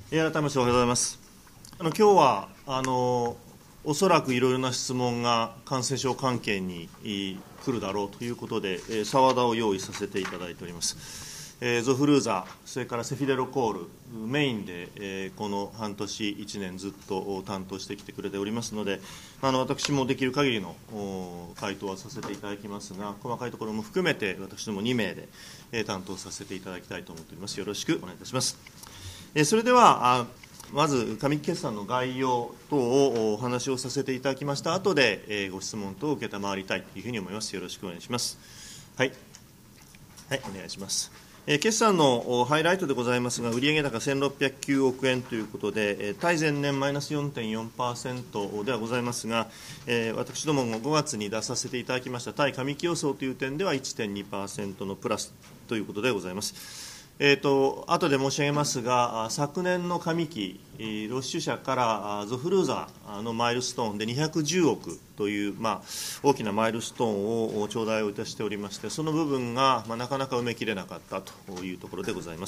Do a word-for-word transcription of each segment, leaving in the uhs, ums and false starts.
改めましておはようございます。あの今日はあのおそらくいろいろな質問が感染症関係に来るだろうということで、澤田を用意させていただいております。えー、ゾフルーザ、それからセフィデロコール、メインで、えー、この半年、いちねんずっと担当してきてくれておりますので、あの私もできる限りの回答はさせていただきますが、細かいところも含めて、私どもに名で、えー、担当させていただきたいと思っております。よろしくお願いいたします。それでは、まず上期決算の概要等をお話をさせていただきました後で、ご質問等を承りたいというふうに思います。よろしくお願いします。はい、はい、お願いします。決算のハイライトでございますが、売上高せんろっぴゃくきゅうおくえんということで、対前年マイナス よんてんよんパーセント ではございますが、私どももごがつに出させていただきました対上期予想という点では いってんにパーセント のプラスということでございます。えーと、後で申し上げますが、昨年の上期、ロッシュ社からゾフルーザのマイルストーンでにひゃくじゅうおくという、まあ、大きなマイルストーンを頂戴をいたしておりまして、その部分が、まあ、なかなか埋めきれなかったというところでございます。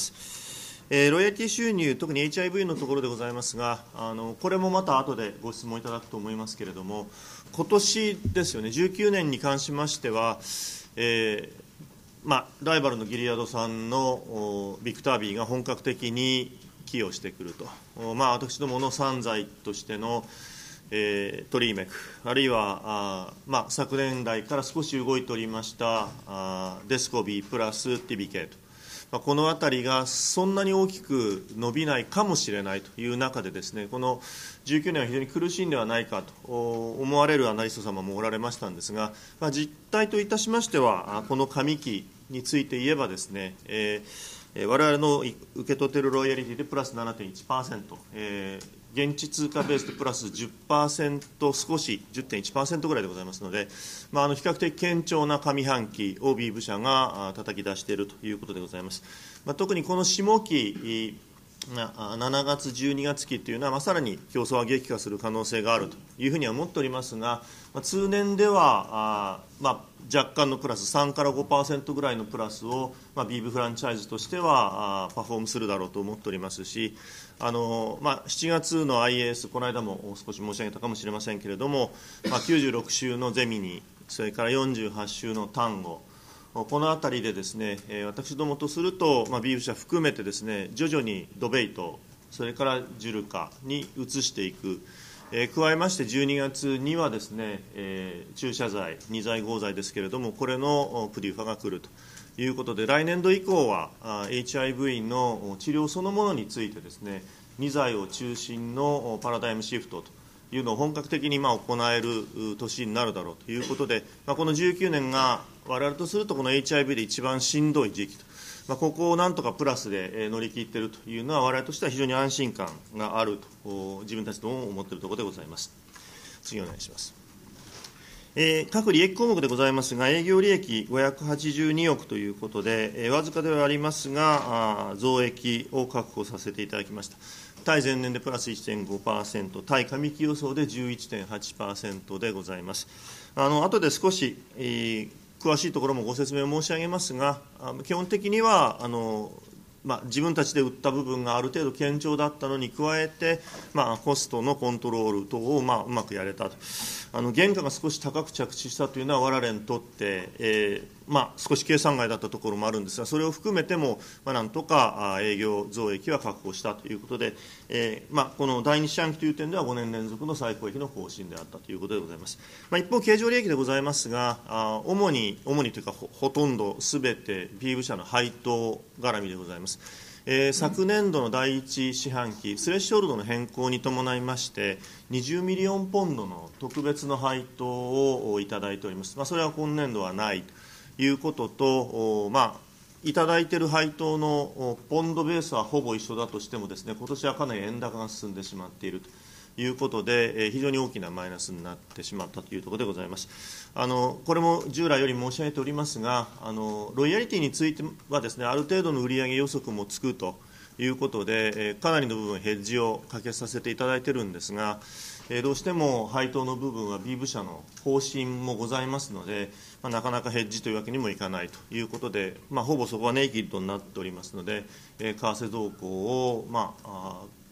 えー、ロイヤリティ収入、特に エイチアイブイ のところでございますが、あのこれもまた後でご質問いただくと思いますけれども、今年ですよね、じゅうきゅうねんに関しましては、えーまあ、ライバルのギリアドさんのビクタービーが本格的に寄与してくると、まあ、私どもの散剤としての、えー、トリーメク、あるいはあ、まあ、昨年来から少し動いておりましたあデスコビープラスティビケート、まあ、このあたりがそんなに大きく伸びないかもしれないという中でですね、このじゅうきゅうねんは非常に苦しいんではないかと思われるアナリスト様もおられましたんですが、まあ、実態といたしましては、この上期について言えばですね、えー、我々の受け取っているロイヤリティでプラス ななてんいちパーセント、えー、現地通貨ベースでプラス じゅっパーセント 少し じゅってんいちパーセント ぐらいでございますので、まあ、あの比較的堅調な上半期を ビー 部社が叩き出しているということでございます。まあ、特にこの下期しちがつ、じゅうにがつ期というのは、まあ、さらに競争は激化する可能性があるというふうには思っておりますが、まあ、通年ではあ、まあ、若干のプラスさんから ごパーセント ぐらいのプラスを、まあ、ビー ブフランチャイズとしてはあパフォームするだろうと思っておりますし、あの、まあ、しちがつの アイエーエス、この間も少し申し上げたかもしれませんけれども、まあ、きゅうじゅうろく週のゼミニ、それからよんじゅうはち週の単語、このあたりでですね、私どもとすると、まあ、ビー 部社含めてですね、徐々にドベイト、それからジュルカに移していく、えー、加えましてじゅうにがつにはですね、えー、注射剤、二剤合剤ですけれども、これのプデューファが来るということで、来年度以降は エイチアイブイ の治療そのものについてですね、二剤を中心のパラダイムシフトというのを本格的にまあ行える年になるだろうということで、まあ、このじゅうきゅうねんが我々とするとこの エイチアイブイ で一番しんどい時期と、まあ、ここをなんとかプラスで乗り切っているというのは我々としては非常に安心感があると自分たちとも思っているところでございます。次お願いします。えー、各利益項目でございますが、営業利益ごひゃくはちじゅうにおくということで、えー、わずかではありますが、あ増益を確保させていただきました。対前年でプラス いってんごパーセント、対上期予想で じゅういってんはちパーセント でございます。あの後で少し、えー、詳しいところもご説明を申し上げますが、基本的にはあの、まあ、自分たちで売った部分がある程度堅調だったのに加えて、まあ、コストのコントロール等を、まあ、うまくやれたと。あの原価が少し高く着地したというのは我々にとって、えーまあ、少し計算外だったところもあるんですが、それを含めても、まあ、なんとか営業増益は確保したということで、えーまあ、このだいに四半期という点ではごねん連続の最高益の更新であったということでございます。まあ、一方、経常利益でございますが、あ主に、主にというかほ、ほとんどすべて ピー 部社の配当絡みでございます。えー、昨年度のだいいち四半期、スレッショールドの変更に伴いまして、にじゅうミリオンポンドの特別の配当をいただいております。まあ、それは今年度はないということと、まあ、いただいている配当のポンドベースはほぼ一緒だとしてもですね、今年はかなり円高が進んでしまっているということで、非常に大きなマイナスになってしまったというところでございます。あのこれも従来より申し上げておりますが、あのロイヤリティについてはですね、ある程度の売上予測もつくということで、かなりの部分ヘッジをかけさせていただいているんですが、どうしても配当の部分は ビー 部社の方針もございますので、まあ、なかなかヘッジというわけにもいかないということで、まあ、ほぼそこはネイキッドになっておりますので、為替動向を、まあ、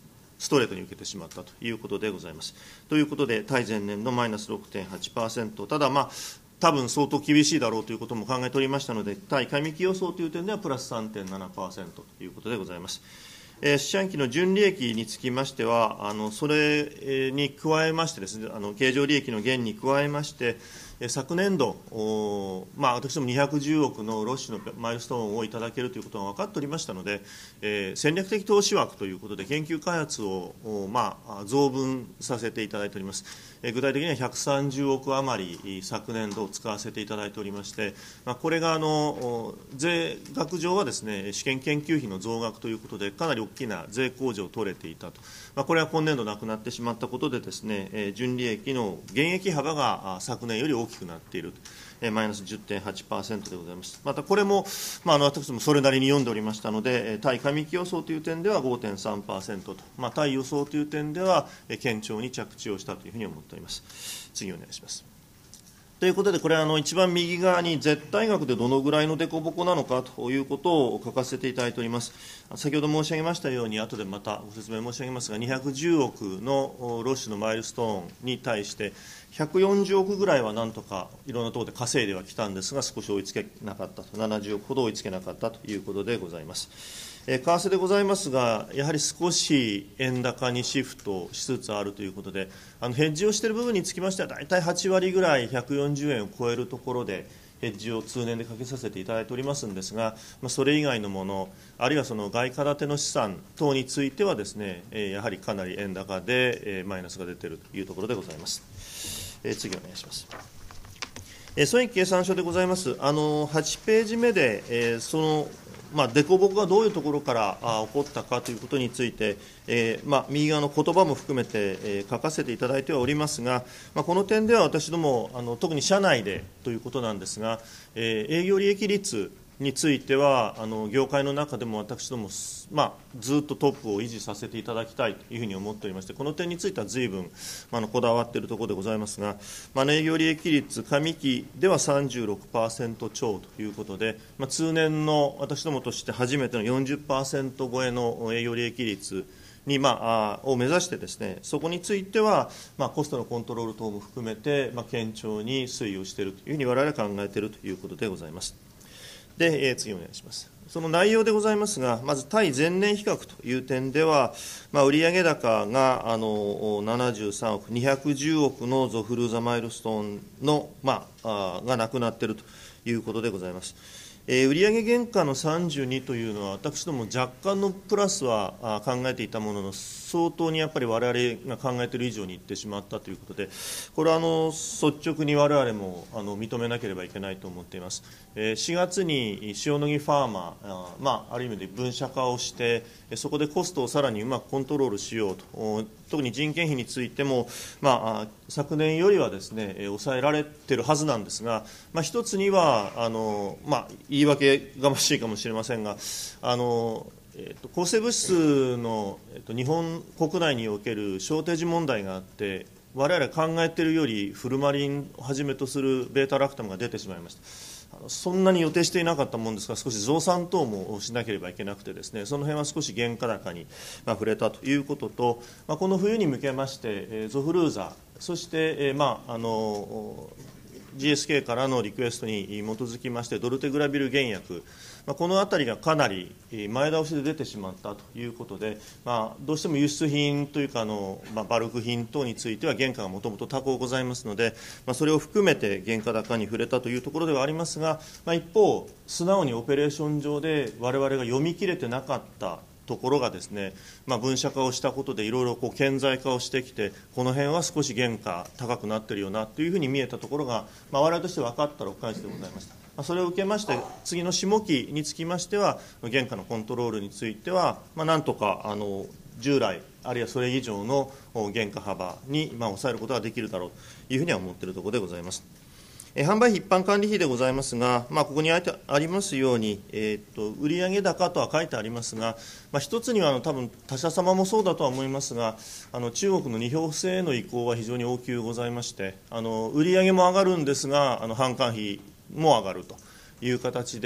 ストレートに受けてしまったということでございます。ということで、対前年のマイナス ろくてんはちパーセント、ただ、まあ、多分相当厳しいだろうということも考えておりましたので、対上期予想という点ではプラス さんてんななパーセント ということでございます。えー、四半期の純利益につきましては、あのそれに加えましてですね、あの経常利益の減に加えまして、昨年度、まあ、私どもにひゃくじゅうおくのロッシュのマイルストーンをいただけるということが分かっておりましたので、えー、戦略的投資枠ということで研究開発を、まあ、増分させていただいております。えー、具体的にはひゃくさんじゅうおく余り昨年度使わせていただいておりまして、まあ、これがあの税額上はですね、試験研究費の増額ということでかなり大きな税控除を取れていたと、まあ、これは今年度なくなってしまったことでですね、えー、純利益の減益幅が昨年より大きくなっている、えー、マイナス じゅってんはちパーセント でございます。またこれも、まあ、あの私どもそれなりに読んでおりましたので、対上期予想という点では ごてんさんパーセント と、まあ、対予想という点では堅調に着地をしたというふうに思っております。次お願いします。ということで、これはあの一番右側に絶対額でどのぐらいの凸凹なのかということを書かせていただいております。先ほど申し上げましたように、後でまたご説明申し上げますが、にひゃくじゅうおくのロッシュのマイルストーンに対して、ひゃくよんじゅうおくぐらいはなんとかいろんなところで稼いではきたんですが、少し追いつけなかったと、ななじゅうおくほど追いつけなかったということでございます。為替でございますが、やはり少し円高にシフトしつつあるということで、あのヘッジをしている部分につきましては、大体はちわりぐらいひゃくよんじゅうえんを超えるところで、ヘッジを通年でかけさせていただいておりますんですが、それ以外のもの、あるいはその外貨建ての資産等についてはですね、やはりかなり円高でマイナスが出ているというところでございます。次お願いします。損益計算書でございます。あのはちページ目で、えー、そのまあ、凸凹がどういうところからあ起こったかということについて、えーまあ、右側の言葉も含めて、えー、書かせていただいてはおりますが、まあ、この点では私どもあの特に社内でということなんですが、えー、営業利益率についてはあの業界の中でも私ども、まあ、ずっとトップを維持させていただきたいというふうに思っておりまして、この点については随分あのこだわっているところでございますが、まあ、営業利益率上期では さんじゅうろくパーセント 超ということで、まあ、通年の私どもとして初めての よんじゅっパーセント 超えの営業利益率に、まあ、を目指してですね、そこについては、まあ、コストのコントロール等も含めて、まあ、堅調に推移をしているというふうに我々は考えているということでございます。で、えー、次お願いします。その内容でございますが、まず対前年比較という点では、まあ、売上高があのななじゅうさんおく、にひゃくじゅうおくのゾフルーザマイルストーンの、まあ、あがなくなっているということでございます。えー、売上原価のさんじゅうにというのは、私ども若干のプラスはあ考えていたものの、相当にやっぱり我々が考えている以上にいってしまったということで、これはあの率直に我々もあの認めなければいけないと思っています。えー、しがつに塩野義ファーマー、あ,、まあ、ある意味で分社化をして、そこでコストをさらにうまくコントロールしようと、特に人件費についても、まあ、昨年よりはですね、抑えられているはずなんですが、まあ、一つにはあの、まあ、言い訳がましいかもしれませんが、あのえー、と抗生物質の、えー、と日本国内におけるショーテージ問題があって、我々考えているよりフルマリンをはじめとするベータラクタムが出てしまいました。そんなに予定していなかったものですが、少し増産等もしなければいけなくてですね、その辺は少し原価高に触れたということと、まあ、この冬に向けまして、ゾフルーザ、そして、まあ、あの ジーエスケー からのリクエストに基づきましてドルテグラビル原薬、まあ、このあたりがかなり前倒しで出てしまったということで、まあ、どうしても輸出品というかあの、まあ、バルク品等については原価がもともと高ございますので、まあ、それを含めて原価高に触れたというところではありますが、まあ、一方素直にオペレーション上で我々が読み切れてなかったところがですね、まあ、分社化をしたことでいろいろこう顕在化をしてきて、この辺は少し原価高くなっているよなというふうに見えたところが、まあ、我々として分かったろっかげつでございました。まあ、それを受けまして、次の下期につきましては原価のコントロールについては、まあ、なんとかあの従来あるいはそれ以上の原価幅に、まあ、抑えることができるだろうというふうには思っているところでございます。販売費一般管理費でございますが、まあ、ここにありますように、えー、と売上高とは書いてありますが、まあ、一つにはあの多分他社様もそうだとは思いますが、あの中国の二票制への移行は非常に大きゅうございまして、あの売上も上がるんですが、あの販管費も上がるという形で、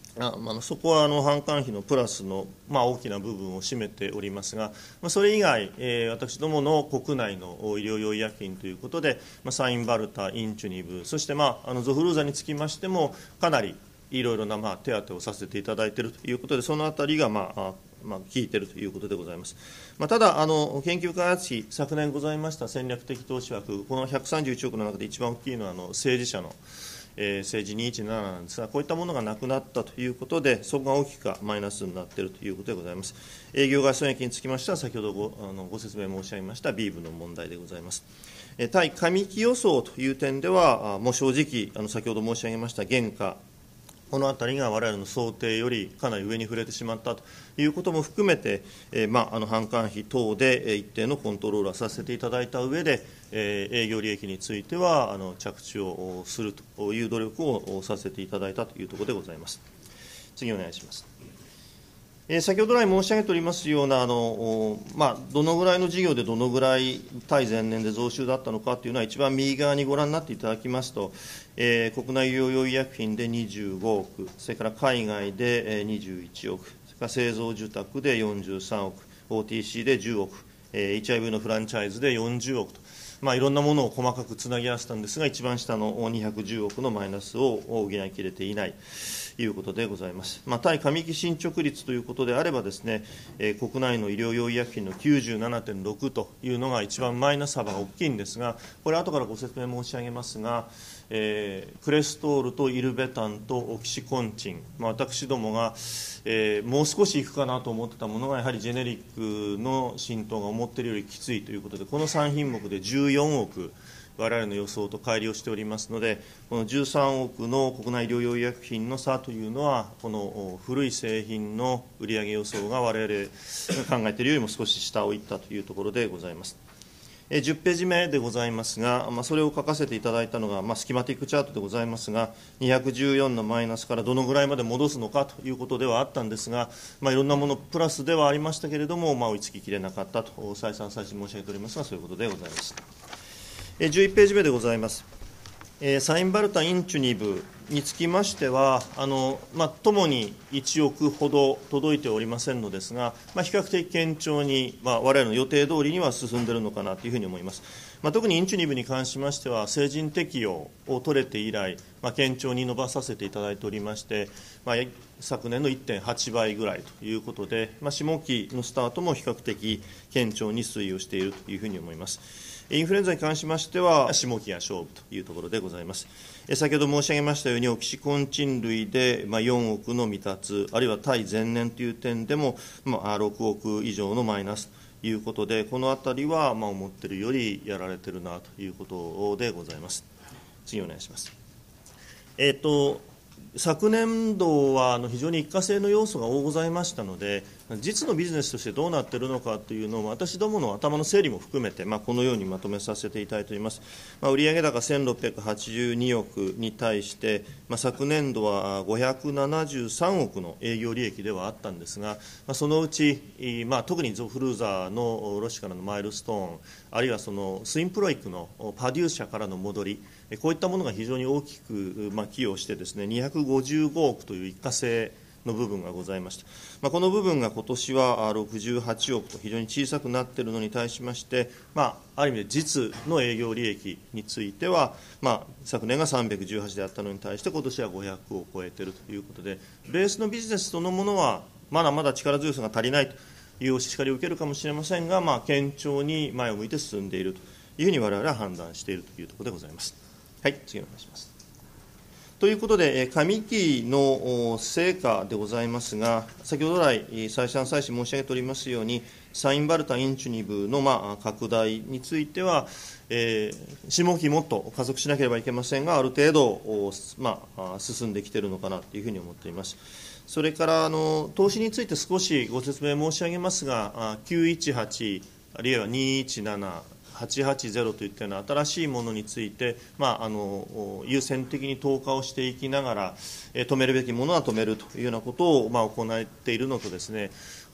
ああのそこはあの販管費のプラスの、まあ、大きな部分を占めておりますが、まあ、それ以外、えー、私どもの国内の医療用医薬品ということで、まあ、サインバルタ、インチュニブ、そして、まあ、あのゾフルーザにつきましても、かなりいろいろな、まあ、手当をさせていただいているということで、そのあたりが、まあまあ、効いているということでございます。まあ、ただあの、研究開発費、昨年ございました戦略的投資枠、このひゃくさんじゅういちおくの中で一番大きいのはあの政治者の。えー、政治にいちなななんですが、こういったものがなくなったということで、そこが大きくマイナスになっているということでございます。営業外損益につきましては、先ほど ご, あのご説明申し上げましたビーブの問題でございます。えー、対上期予想という点では、もう正直、あの先ほど申し上げました原価、このあたりが我々の想定よりかなり上に触れてしまったということも含めて、えーまあ、あの販管費等で一定のコントロールをさせていただいた上で、えー、営業利益についてはあの着地をするという努力をさせていただいたというところでございます。次お願いします。先ほど来申し上げておりますようなあの、まあ、どのぐらいの事業でどのぐらい対前年で増収だったのかというのは、一番右側にご覧になっていただきますと、えー、国内医療用医薬品でにじゅうごおく、それから海外でにじゅういちおく、それから製造受託でよんじゅうさんおく、オーティーシー でじゅうおく、えー、エイチアイブイ のフランチャイズでよんじゅうおくと。まあ、いろんなものを細かくつなぎ合わせたんですが、一番下のにひゃくじゅうおくのマイナスを補いきれていないということでございます。まあ、対上期進捗率ということであればですね、えー、国内の医療用医薬品の きゅうじゅうななてんろく というのが一番マイナス幅が大きいんですが、これ後からご説明申し上げますが、えー、クレストールとイルベタンとオキシコンチン、まあ、私どもが、えー、もう少しいくかなと思ってたものが、やはりジェネリックの浸透が思っているよりきついということで、このさん品目でじゅうよんおく、我々の予想と乖離をしておりますので、このじゅうさんおくの国内医療用医薬品の差というのは、この古い製品の売上予想が我々考えているよりも少し下をいったというところでございます。じゅっページ目でございますが、まあ、それを書かせていただいたのが、まあ、スキマティックチャートでございますが、にひゃくじゅうよんのマイナスからどのぐらいまで戻すのかということではあったんですが、まあ、いろんなものプラスではありましたけれども、まあ、追いつききれなかったと再三再三申し上げておりますが、そういうことでございます。じゅういちページ目でございます。サインバルタ、インチュニブにつきましては、あのまあ、ともにいちおくほど届いておりませんのですが、まあ、比較的堅調に、まあ、我々の予定通りには進んでいるのかなというふうに思います。まあ、特にインチュニブに関しましては、成人適用を取れて以来、まあ、堅調に伸ばさせていただいておりまして、まあ、昨年の いってんはちばいぐらいということで、まあ、下期のスタートも比較的堅調に推移をしているというふうに思います。インフルエンザに関しましては、下期が勝負というところでございます。先ほど申し上げましたように、オキシコンチン類でよんおくの未達、あるいは対前年という点でもろくおく以上のマイナスということで、このあたりはまあ思っているよりやられているなということでございます。次お願いします。えーと昨年度はあの非常に一過性の要素が多ございましたので、実のビジネスとしてどうなっているのかというのを、私どもの頭の整理も含めて、まあ、このようにまとめさせていただいております。まあ、売上高せんろっぴゃくはちじゅうにおくに対して、まあ、昨年度はごひゃくななじゅうさんおくの営業利益ではあったんですが、まあ、そのうち、まあ、特にゾフルーザーのロシからのマイルストーン、あるいはそのスインプロイクのパデュー社からの戻り、こういったものが非常に大きく、まあ、寄与してですね、にひゃくごじゅうごおくという一過性の部分がございました。まあ、この部分が今年はろくじゅうはちおくと非常に小さくなっているのに対しまして、まあ、ある意味で実の営業利益については、まあ、昨年がさんびゃくじゅうはちであったのに対して今年はごひゃくを超えているということで、ベースのビジネスそのものはまだまだ力強さが足りないというお叱りを受けるかもしれませんが、まあ、堅調に前を向いて進んでいるというふうに我々は判断しているというところでございます。はい、次お願いします。ということで、上期の成果でございますが、先ほど来、再三再四申し上げておりますように、サインバルタ、インチュニブのまあ拡大については、えー、下期もっと加速しなければいけませんが、ある程度、まあ、進んできているのかなというふうに思っています。それからあの投資について少しご説明申し上げますが、きゅういちはち、あるいはにいちなな、はちはちゼロといったような新しいものについて、まあ、あの優先的に投下をしていきながら、え止めるべきものは止めるというようなことを、まあ、行っているのとですね、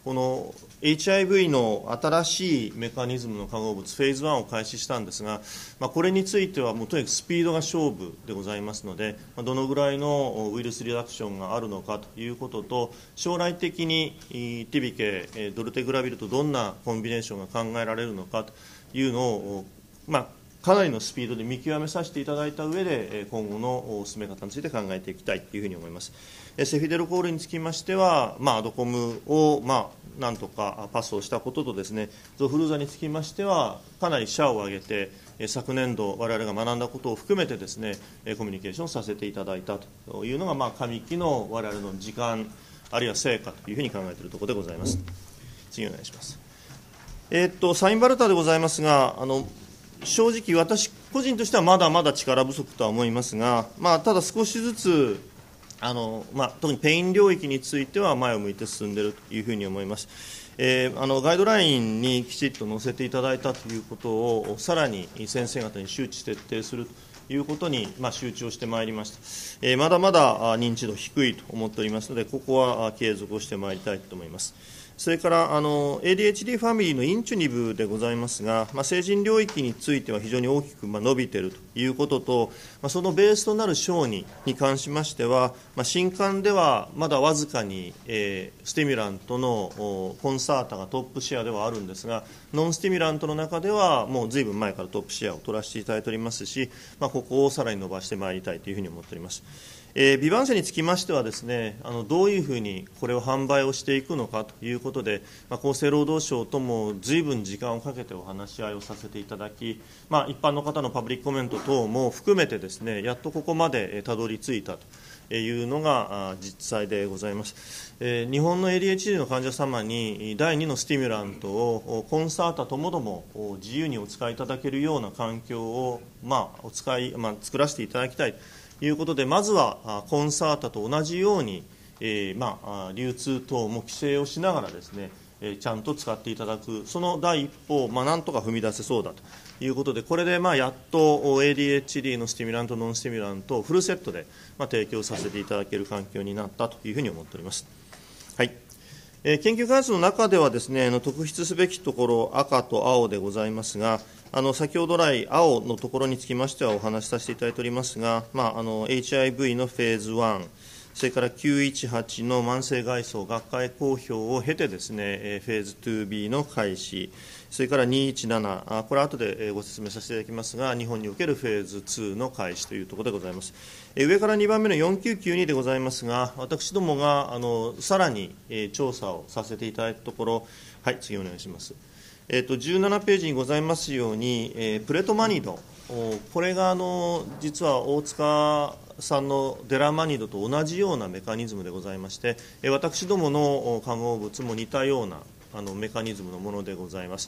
この エイチアイブイ の新しいメカニズムの化合物フェーズワンを開始したんですが、まあ、これについてはもうとにかくスピードが勝負でございますので、どのぐらいのウイルスリダクションがあるのかということと、将来的にティビケ、ドルテグラビルとどんなコンビネーションが考えられるのかというのを、まあ、かなりのスピードで見極めさせていただいた上で、今後の進め方について考えていきたいというふうに思います。セフィデルコールにつきましては、まあ、アドコムを、まあ、なんとかパスをしたこととですね、ゾフルーザにつきましては、かなり社を挙げて、昨年度、我々が学んだことを含めてですね、コミュニケーションさせていただいたというのが、まあ、上期の我々の時間、あるいは成果というふうに考えているところでございます。次お願いします。えー、っと、サインバルターでございますが、あの正直、私個人としてはまだまだ力不足とは思いますが、まあ、ただ少しずつ、あのまあ、特にペイン領域については前を向いて進んでいるというふうに思います。えー、あのガイドラインにきちっと載せていただいたということをさらに先生方に周知徹底するということに、まあ、集中をしてまいりました。えー、まだまだ認知度低いと思っておりますので、ここは継続をしてまいりたいと思います。それからあの エーディーエイチディー ファミリーのインチュニブでございますが、まあ、成人領域については非常に大きくまあ伸びているということと、まあ、そのベースとなる小児に関しましては、まあ、新刊ではまだわずかに、えー、スティミュラントのコンサータがトップシェアではあるんですが、ノンスティミュラントの中ではもうずいぶん前からトップシェアを取らせていただいておりますし、まあ、ここをさらに伸ばしてまいりたいというふうに思っております。えー、ビバンセにつきましてはですね、あのどういうふうにこれを販売をしていくのかということで、まあ、厚生労働省ともずいぶん時間をかけてお話し合いをさせていただき、まあ、一般の方のパブリックコメント等も含めてですね、やっとここまでたどり着いたというのが実際でございます。えー、日本の エーディーエイチディー の患者様にだいにのスティミュラントをコンサータともども自由にお使いいただけるような環境を、まあ、お使い、まあ、作らせていただきたいということで、まずはコンサータと同じように、えーまあ、流通等も規制をしながらですね、えー、ちゃんと使っていただく、その第一歩を、まあ、なんとか踏み出せそうだということで、これでまあやっと エーディーエイチディー のスティミュラント、ノンスティミュラントをフルセットでまあ提供させていただける環境になったというふうに思っております。はい。えー、研究開発の中ではですね、特筆すべきところ、赤と青でございますが、あの先ほど来、青のところにつきましてはお話しさせていただいておりますが、まあ、あの エイチアイブイ のフェーズワン、それからきゅういちはちの慢性外装学会公表を経てですね、フェーズ ツービー の開始、それからにいちなな、これは後でご説明させていただきますが、日本におけるフェーズツーの開始というところでございます。上からにばんめのよんきゅうきゅうにでございますが、私どもがあのさらに調査をさせていただいたところ、はい、次お願いします。えー、とじゅうななページにございますように、えー、プレトマニド、これがあの実は大塚さんのデラマニドと同じようなメカニズムでございまして、えー、私どもの化合物も似たようなあのメカニズムのものでございます。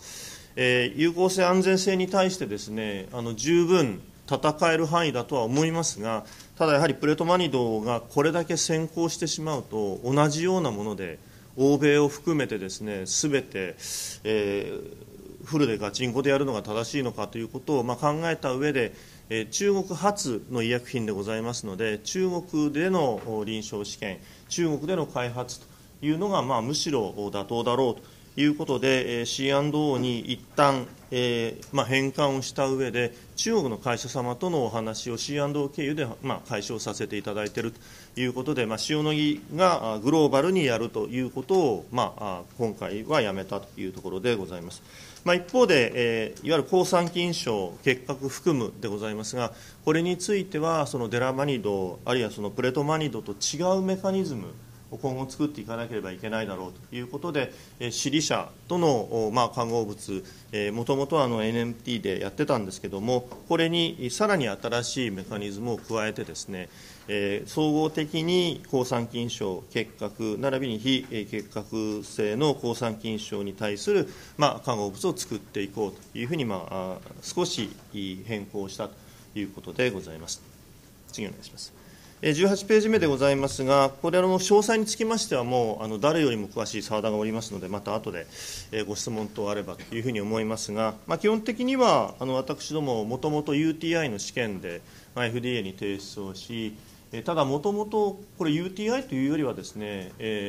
えー、有効性、安全性に対してですね、あの十分戦える範囲だとは思いますが、ただやはりプレトマニドがこれだけ先行してしまうと、同じようなもので欧米を含めてですね、すべて、えー、フルでガチンコでやるのが正しいのかということを、まあ、考えた上で、えー、中国発の医薬品でございますので、中国での臨床試験、中国での開発というのが、まあ、むしろ妥当だろうということで、シーアンドオー に一旦、えーまあ、変換をした上で、中国の会社様とのお話を シーアンドオー 経由で、まあ、解消させていただいているということで、まあ、塩野義がグローバルにやるということを、まあ、今回はやめたというところでございます。まあ、一方で、えー、いわゆる抗酸菌症、結核含むでございますが、これについては、そのデラマニド、あるいはそのプレトマニドと違うメカニズムを今後作っていかなければいけないだろうということで、シリ社との、まあ、化合物、もともとはあの エヌエムティー でやってたんですけども、これにさらに新しいメカニズムを加えてですね、えー、総合的に抗酸菌症、結核、並びに非結核性の抗酸菌症に対する、まあ、化合物を作っていこうというふうに、まあ、少し変更したということでございます。次お願いします。じゅうはちページ目でございますが、これの詳細につきましては、もうあの誰よりも詳しい澤田がおりますので、また後でご質問等あればというふうに思いますが、まあ、基本的にはあの私ども、もともと ユーティーアイ の試験で エフディーエー に提出をし、ただ、もともとこれ ユーティーアイ というよりはですね、えー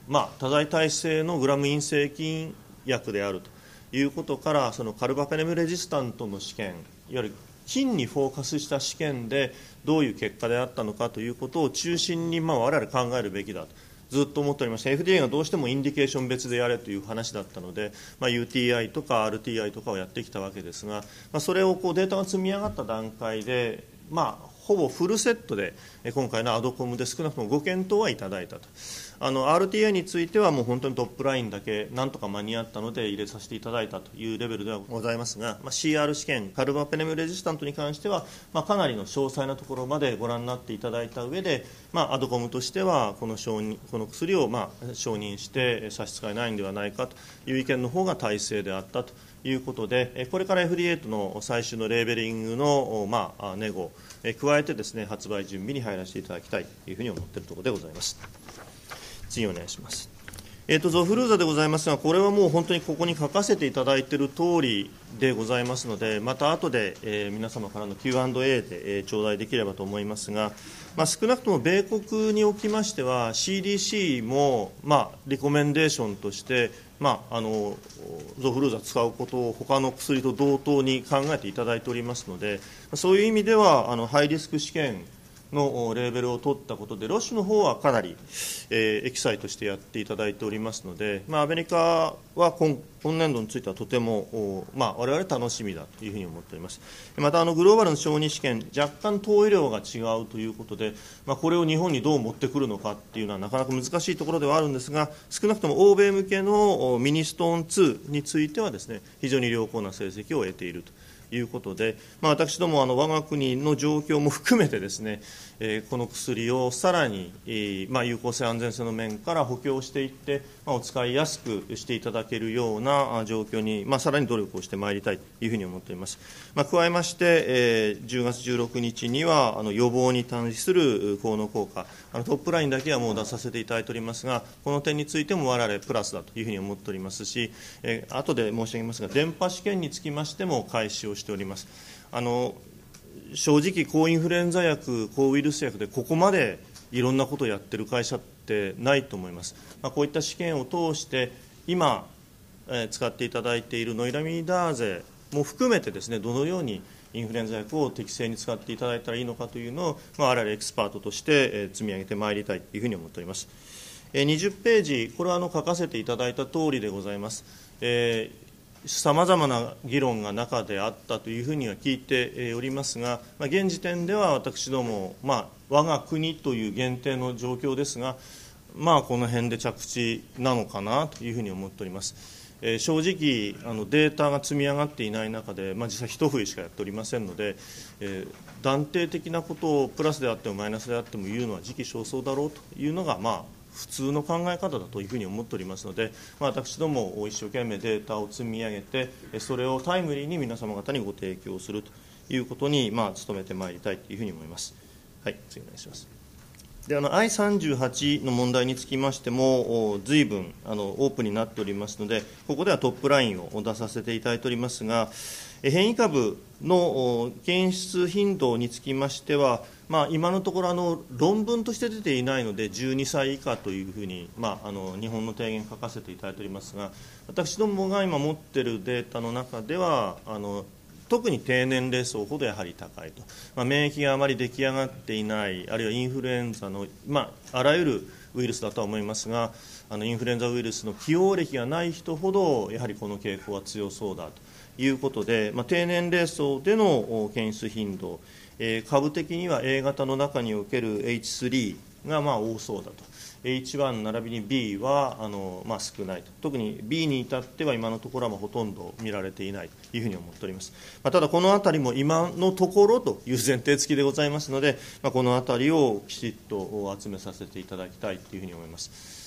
まあ、多剤耐性のグラム陰性菌薬であるということから、そのカルバペネムレジスタントの試験、いわゆる菌にフォーカスした試験でどういう結果であったのかということを中心に、まあ、我々考えるべきだとずっと思っておりまして、 エフディーエー がどうしてもインディケーション別でやれという話だったので、まあ、ユーティーアイ とか アールティーアイ とかをやってきたわけですが、まあ、それをこうデータが積み上がった段階で、まあ、ほぼフルセットで今回のアドコムで少なくともご検討はいただいたと。あの アールティーアイ についてはもう本当にトップラインだけなんとか間に合ったので入れさせていただいたというレベルではございますが、まあ、シーアール 試験カルバペネムレジスタントに関しては、まあ、かなりの詳細なところまでご覧になっていただいた上で、まあ、アドコムとしてはこの承認この薬をまあ承認して差し支えないのではないかという意見の方が大勢であったということで、これから エフディーエー との最終のレーベリングの、まあ、ネゴ加えてですね、発売準備に入らせていただきたいというふうに思っているところでございます。次お願いします。えー、とゾフルーザでございますが、これはもう本当にここに書かせていただいている通りでございますので、また後で、えー、皆様からの キューアンドエー で、えー、頂戴できればと思いますが、まあ、少なくとも米国におきましては シーディーシー も、まあ、リコメンデーションとして、まあ、あのゾフルーザ使うことを他の薬と同等に考えていただいておりますので、そういう意味ではあのハイリスク試験のレーベルを取ったことで、ロッシュの方はかなり、えー、エキサイとしてやっていただいておりますので、まあ、アメリカは 今, 今年度についてはとても、まあ、我々楽しみだというふうに思っております。またあのグローバルの承認試験、若干投与量が違うということで、まあ、これを日本にどう持ってくるのかというのはなかなか難しいところではあるんですが、少なくとも欧米向けのミニストーンツーについてはですね、非常に良好な成績を得ているということで、まあ、私どもあの我が国の状況も含めてですね、えー、この薬をさらに、えーまあ、有効性安全性の面から補強していって、まあ、お使いやすくしていただけるような状況に、まあ、さらに努力をしてまいりたいというふうに思っております。まあ、加えまして、えー、じゅうがつじゅうろくにちにはあの予防に対する効能効果、あのトップラインだけはもう出させていただいておりますが、この点についても我々プラスだというふうに思っておりますし、えー、後で申し上げますが、電波試験につきましても開始をしております。あの正直、抗インフルエンザ薬、抗ウイルス薬でここまでいろんなことをやっている会社ってないと思います。まあ、こういった試験を通して今、えー、使っていただいているノイラミダーゼも含めてですね、どのようにインフルエンザ薬を適正に使っていただいたらいいのかというのを、まあ、我々エキスパートとして、えー、積み上げてまいりたいというふうに思っております。えー、にじゅっページ、これはあの書かせていただいた通りでございます。えーさまざまな議論が中であったというふうには聞いておりますが、まあ、現時点では私ども、まあ、我が国という限定の状況ですが、まあ、この辺で着地なのかなというふうに思っております。えー、正直あのデータが積み上がっていない中で、まあ、実際一冬しかやっておりませんので、えー、断定的なことをプラスであってもマイナスであっても言うのは時期尚早だろうというのが、まあ普通の考え方だというふうに思っておりますので、まあ、私ども一生懸命データを積み上げて、それをタイムリーに皆様方にご提供するということに、まあ、努めてまいりたいというふうに思います。はい、次お願いします。であの アイさんじゅうはち の問題につきましても、ずいぶんあのオープンになっておりますので、ここではトップラインを出させていただいておりますが、変異株の検出頻度につきましては、まあ、今のところあの論文として出ていないのでじゅうにさい以下というふうに、まあ、あの日本の提言書かせていただいておりますが、私どもが今持っているデータの中ではあの特に低年齢層ほどやはり高いと、まあ、免疫があまり出来上がっていない、あるいはインフルエンザの、まあ、あらゆるウイルスだとは思いますが、あのインフルエンザウイルスの起用歴がない人ほどやはりこの傾向は強そうだということで、まあ、低年齢層での検出頻度、えー、株的には エー 型の中における エイチスリー がまあ多そうだと、 エイチワン 並びに ビー はあの、まあ、少ないと、特に ビー に至っては今のところはほとんど見られていないというふうに思っております。まあ、ただ、このあたりも今のところという前提付きでございますので、まあ、このあたりをきちっと集めさせていただきたいというふうに思います。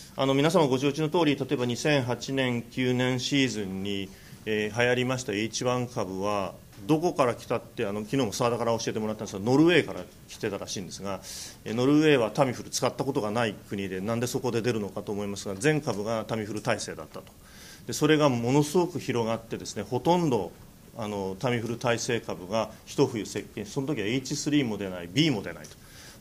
あの皆様ご承知のとおり、例えばにせんはちねん、きゅうねんシーズンに、えー、流行りました エイチワン 株はどこから来たって、あの昨日も澤田から教えてもらったんですが、ノルウェーから来てたらしいんですが、ノルウェーはタミフル使ったことがない国で、なんでそこで出るのかと思いますが、全株がタミフル耐性だったと。でそれがものすごく広がってですね、ほとんどあのタミフル耐性株が一冬席巻、その時は エイチスリー も出ない、 ビー も出ないと、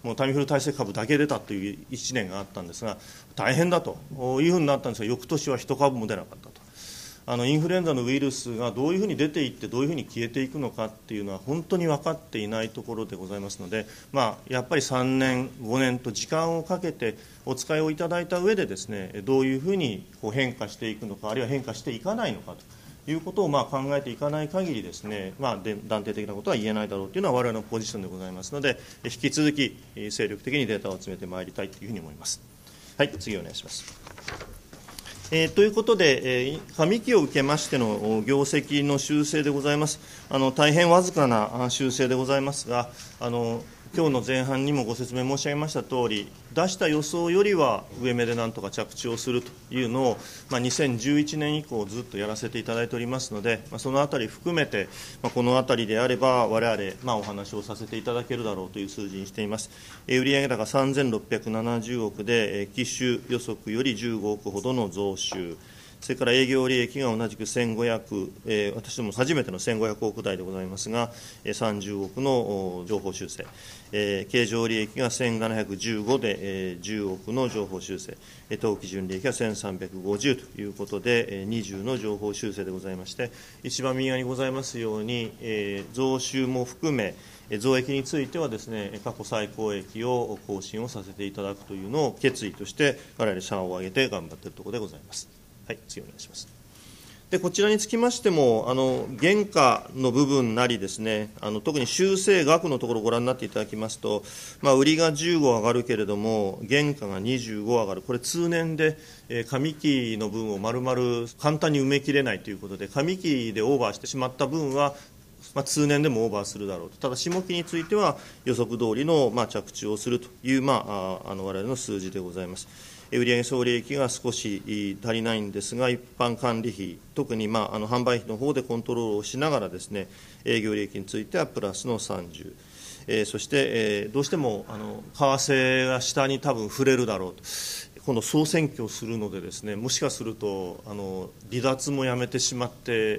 もうタミフル耐性株だけ出たといういちねんがあったんですが、大変だというふうになったんですが、翌年は一株も出なかったと。あのインフルエンザのウイルスがどういうふうに出ていってどういうふうに消えていくのかっていうのは本当に分かっていないところでございますので、まあ、やっぱりさんねんごねんと時間をかけてお使いをいただいた上でですね、どういうふうにこう変化していくのか、あるいは変化していかないのかということをまあ考えていかない限りですね、まあ、で断定的なことは言えないだろうというのは我々のポジションでございますので、引き続き精力的にデータを集めてまいりたいというふうに思います。はい、次お願いします。えー、ということで、えー、上期を受けましての業績の修正でございます。あの大変わずかな修正でございますが、あの今日の前半にもご説明申し上げましたとおり、出した予想よりは上目でなんとか着地をするというのを、まあ、にせんじゅういちねん以降ずっとやらせていただいておりますので、まあ、そのあたり含めて、まあ、このあたりであれば我々、まあ、お話をさせていただけるだろうという数字にしています。えー、売上高さんぜんろっぴゃくななじゅうおくで、えー、期首予測よりじゅうごおくほどの増収、それから営業利益が同じくせんごひゃく、えー、私ども初めてのせんごひゃくおく台でございますが、えー、さんじゅうおくの情報修正、えー、経常利益がせんななひゃくじゅうごで、えー、じゅうおくの情報修正、えー、当期純利益がせんさんびゃくごじゅうということで、えー、にじゅうの情報修正でございまして、一番右側にございますように、えー、増収も含め、増益についてはですね、過去最高益を更新をさせていただくというのを決意として、我々社を挙げて頑張っているところでございます。はい、次お願いします。でこちらにつきましても、あの原価の部分なりですね、あの特に修正額のところをご覧になっていただきますと、まあ、売りがじゅうご上がるけれども、原価がにじゅうご上がる、これ、通年で、えー、上期の分を丸々簡単に埋めきれないということで、上期でオーバーしてしまった分は、まあ、通年でもオーバーするだろうと、ただ、下期については予測通りの、まあ、着地をするという、まあ、あの我々の数字でございます。売上総利益が少し足りないんですが、一般管理費、特に、まあ、あの販売費の方でコントロールをしながらですね、営業利益についてはプラスのさんじゅう、えー、そして、えー、どうしてもあの為替が下に多分触れるだろうと。今度、総選挙をするのでですね、もしかするとあの離脱もやめてしまって、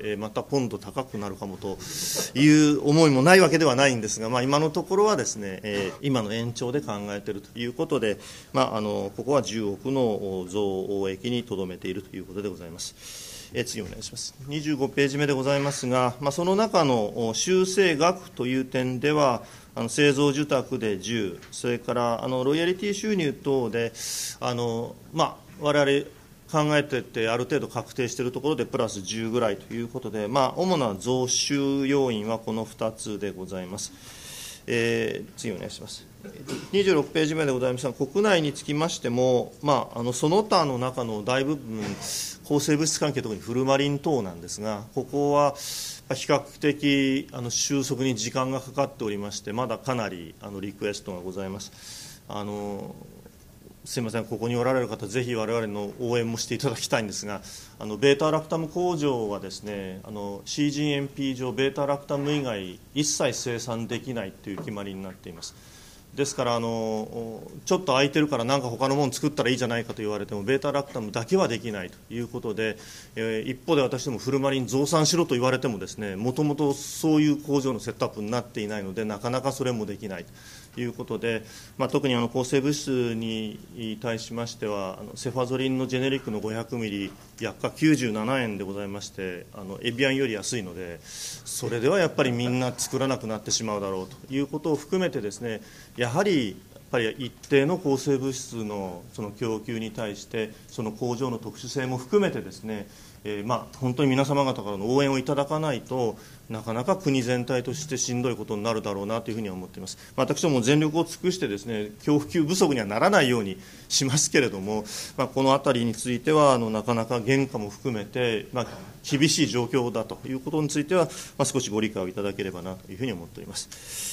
またポンド高くなるかもという思いもないわけではないんですが、まあ、今のところはですね、えー、今の延長で考えているということで、まあ、あのここはじゅうおくの増益にとどめているということでございます。えー、次お願いします。にじゅうごページ目でございますが、まあ、その中の修正額という点では、あの製造受託でじゅう、それからあのロイヤリティ収入等で、あのまあ、我々考えていて、ある程度確定しているところでプラスじゅうぐらいということで、まあ、主な増収要因はこのふたつでございます。えー、次お願いします。にじゅうろくページ目でございますが、国内につきましても、まあ、あのその他の中の大部分、抗生物質関係、特にフルマリン等なんですが、ここは比較的あの収束に時間がかかっておりまして、まだかなりあのリクエストがございます。あのすみません、ここにおられる方、ぜひ我々の応援もしていただきたいんですが、あのベータラクタム工場はですね、あの シージーエムピー 上、ベータラクタム以外、一切生産できないという決まりになっています。ですからあの、ちょっと空いてるからなんか他のもの作ったらいいじゃないかと言われても、ベータラクタムだけはできないということで、えー、一方で私どもフルマリン増産しろと言われてもですね、もともとそういう工場のセットアップになっていないので、なかなかそれもできないということで、まあ、特にあの抗生物質に対しましては、あのセファゾリンのジェネリックのごひゃくミリ薬価きゅうじゅうななえんでございまして、あのエビアンより安いので、それではやっぱりみんな作らなくなってしまうだろうということを含めてですね、やはりやっぱり一定の抗生物質のその供給に対してその工場の特殊性も含めてですね、えー、まあ本当に皆様方からの応援をいただかないとなかなか国全体としてしんどいことになるだろうなというふうには思っています。私ども全力を尽くしてですね、供給不足にはならないようにしますけれども、まあ、このあたりについてはあのなかなか原価も含めて、まあ、厳しい状況だということについては、まあ、少しご理解をいただければなというふうに思っております。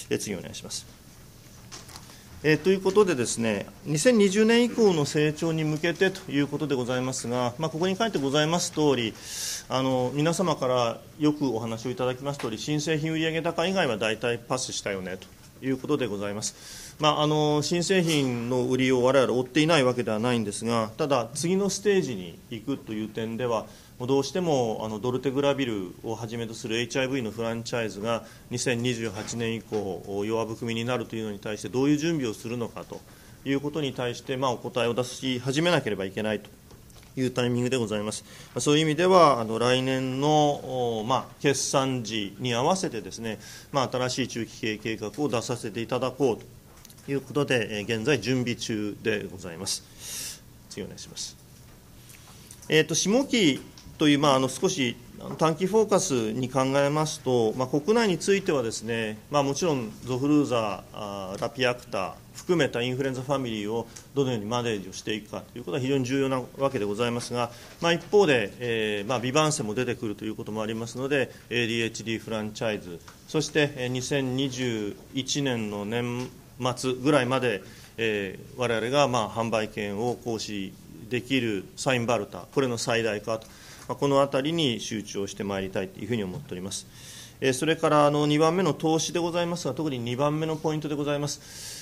えー、次お願いします。えー、ということでですね、にせんにじゅうねん以降の成長に向けてということでございますが、まあ、ここに書いてございますとおり、あの皆様からよくお話をいただきますとおり、新製品売上高以外は大体パスしたよねということでございます。まあ、あの新製品の売りを我々追っていないわけではないんですが、ただ次のステージに行くという点では、 どうしてもあのドルテグラビルをはじめとする エイチアイブイ のフランチャイズがにせんにじゅうはちねん以降弱含みになるというのに対してどういう準備をするのかということに対して、まあ、お答えを出し始めなければいけないというタイミングでございます。そういう意味ではあの来年の、まあ、決算時に合わせてですね、まあ、新しい中期経営計画を出させていただこうということで現在準備中でございます。次お願いします。えーと、下期という、まあ、あの少し短期フォーカスに考えますと、まあ、国内についてはですね、まあ、もちろんゾフルーザ、ラピアクタ含めたインフルエンザファミリーをどのようにマネージをしていくかということは非常に重要なわけでございますが、まあ、一方で、えーまあ、ビバンセも出てくるということもありますので エーディーエイチディー フランチャイズ、そしてにせんにじゅういちねんの年末ぐらいまで、えー、我々が、まあ、販売権を行使できるサインバルタ、これの最大化と、まあ、このあたりに集中をしてまいりたいというふうに思っております。えー、それからあのにばんめの投資でございますが、特ににばんめのポイントでございます。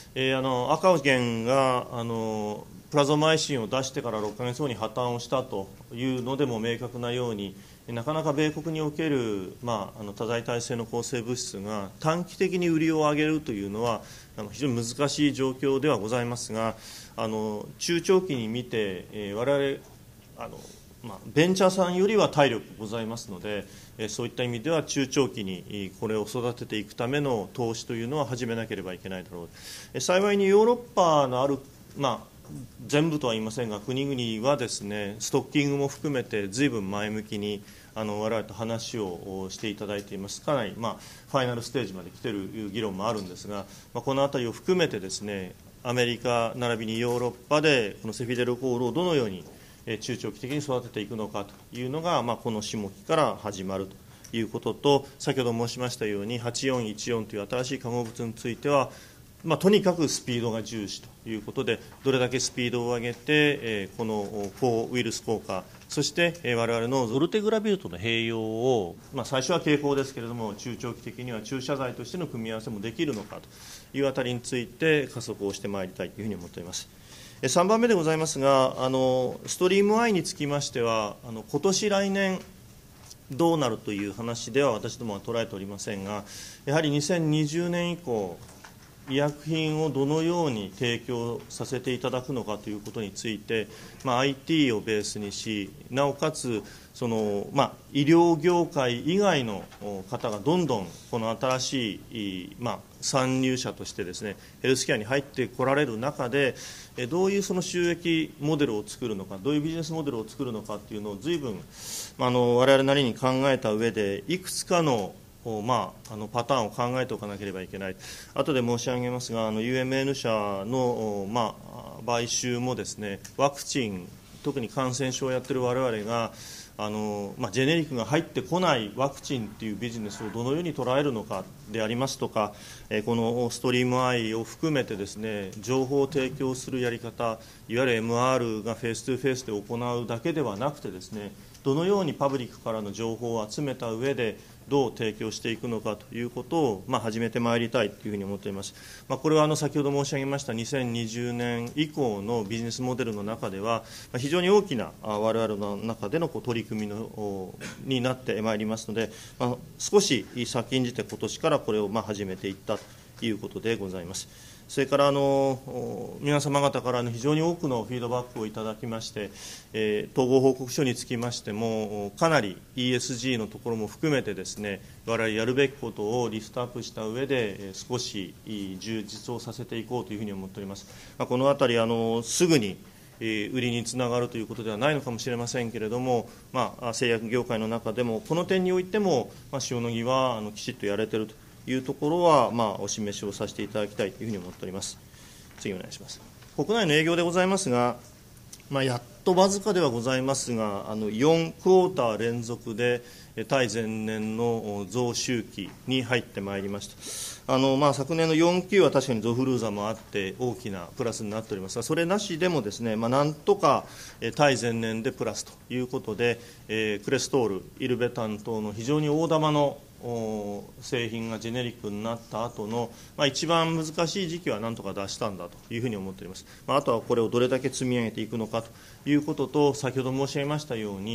えー、あの赤源があのプラゾマイシンを出してからろっかげつごに破綻をしたというのでも明確なように、なかなか米国における、まあ、あの多剤耐性の抗生物質が短期的に売りを上げるというのはあの非常に難しい状況ではございますが、あの中長期に見て、えー、我々あの、まあ、ベンチャーさんよりは体力ございますので、えー、そういった意味では中長期にこれを育てていくための投資というのは始めなければいけないだろう。えー、幸いにヨーロッパのある、まあ全部とは言いませんが国々はですね、ストッキングも含めてずいぶん前向きにあの我々と話をしていただいています。かなり、まあ、ファイナルステージまで来ている議論もあるんですが、まあ、このあたりを含めてですね、アメリカ並びにヨーロッパでこのセフィデルコールをどのように中長期的に育てていくのかというのが、まあ、この下期から始まるということと、先ほど申しましたようにはちよんいちよんという新しい化合物については、まあ、とにかくスピードが重視ということで、どれだけスピードを上げて、えー、この抗ウイルス効果、そして、えー、我々のゾルテグラビルとの併用を、まあ、最初は傾向ですけれども、中長期的には注射剤としての組み合わせもできるのかというあたりについて加速をしてまいりたいというふうに思っております。さんばんめでございますが、あのストリームアイにつきましては、あの今年来年どうなるという話では私どもは捉えておりませんが、やはりにせんにじゅうねん以降、医薬品をどのように提供させていただくのかということについて、まあ、アイティー をベースにし、なおかつその、まあ、医療業界以外の方がどんどんこの新しい、まあ、参入者としてですね、ヘルスケアに入ってこられる中で、どういうその収益モデルを作るのか、どういうビジネスモデルを作るのかというのを随分あの我々なりに考えた上で、いくつかのまあ、あのパターンを考えておかなければいけない。後で申し上げますが、あの ユーエムエヌ 社の、まあ、買収もですね、ワクチン、特に感染症をやっている我々があの、まあ、ジェネリックが入ってこないワクチンというビジネスをどのように捉えるのかでありますとか、えこのストリームアイを含めてですね、情報を提供するやり方、いわゆる エムアール がフェイストゥフェイスで行うだけではなくてですね、どのようにパブリックからの情報を集めた上でどう提供していくのかということを、まあ、始めてまいりたいというふうに思っています。まあ、これはあの先ほど申し上げましたにせんにじゅうねん以降のビジネスモデルの中では非常に大きな我々の中での取り組みのになってまいりますので、まあ、少し先んじて今年からこれをまあ始めていったということでございます。それからあの皆様方からの非常に多くのフィードバックをいただきまして、えー、統合報告書につきましてもかなり イーエスジー のところも含めてですね、我々やるべきことをリストアップした上で少し充実をさせていこうというふうに思っております。まあ、このあたりあのすぐに売りにつながるということではないのかもしれませんけれども、まあ、製薬業界の中でもこの点においても、まあ、塩野義はあのきちっとやれているというところは、まあ、お示しをさせていただきたいというふうに思っております。次お願いします。国内の営業でございますが、まあ、やっとわずかではございますが、あのよんクォーター連続で対前年の増収期に入ってまいりました。あの、まあ、昨年のよんきゅうは確かにゾフルーザもあって大きなプラスになっておりますが、それなしでもですね、まあ、なんとか対前年でプラスということで、えー、クレストール、イルベタン等の非常に大玉の製品がジェネリックになった後の、まあ、一番難しい時期はなんとか出したんだというふうに思っております。まあ、あとはこれをどれだけ積み上げていくのかということと、先ほど申し上げましたように、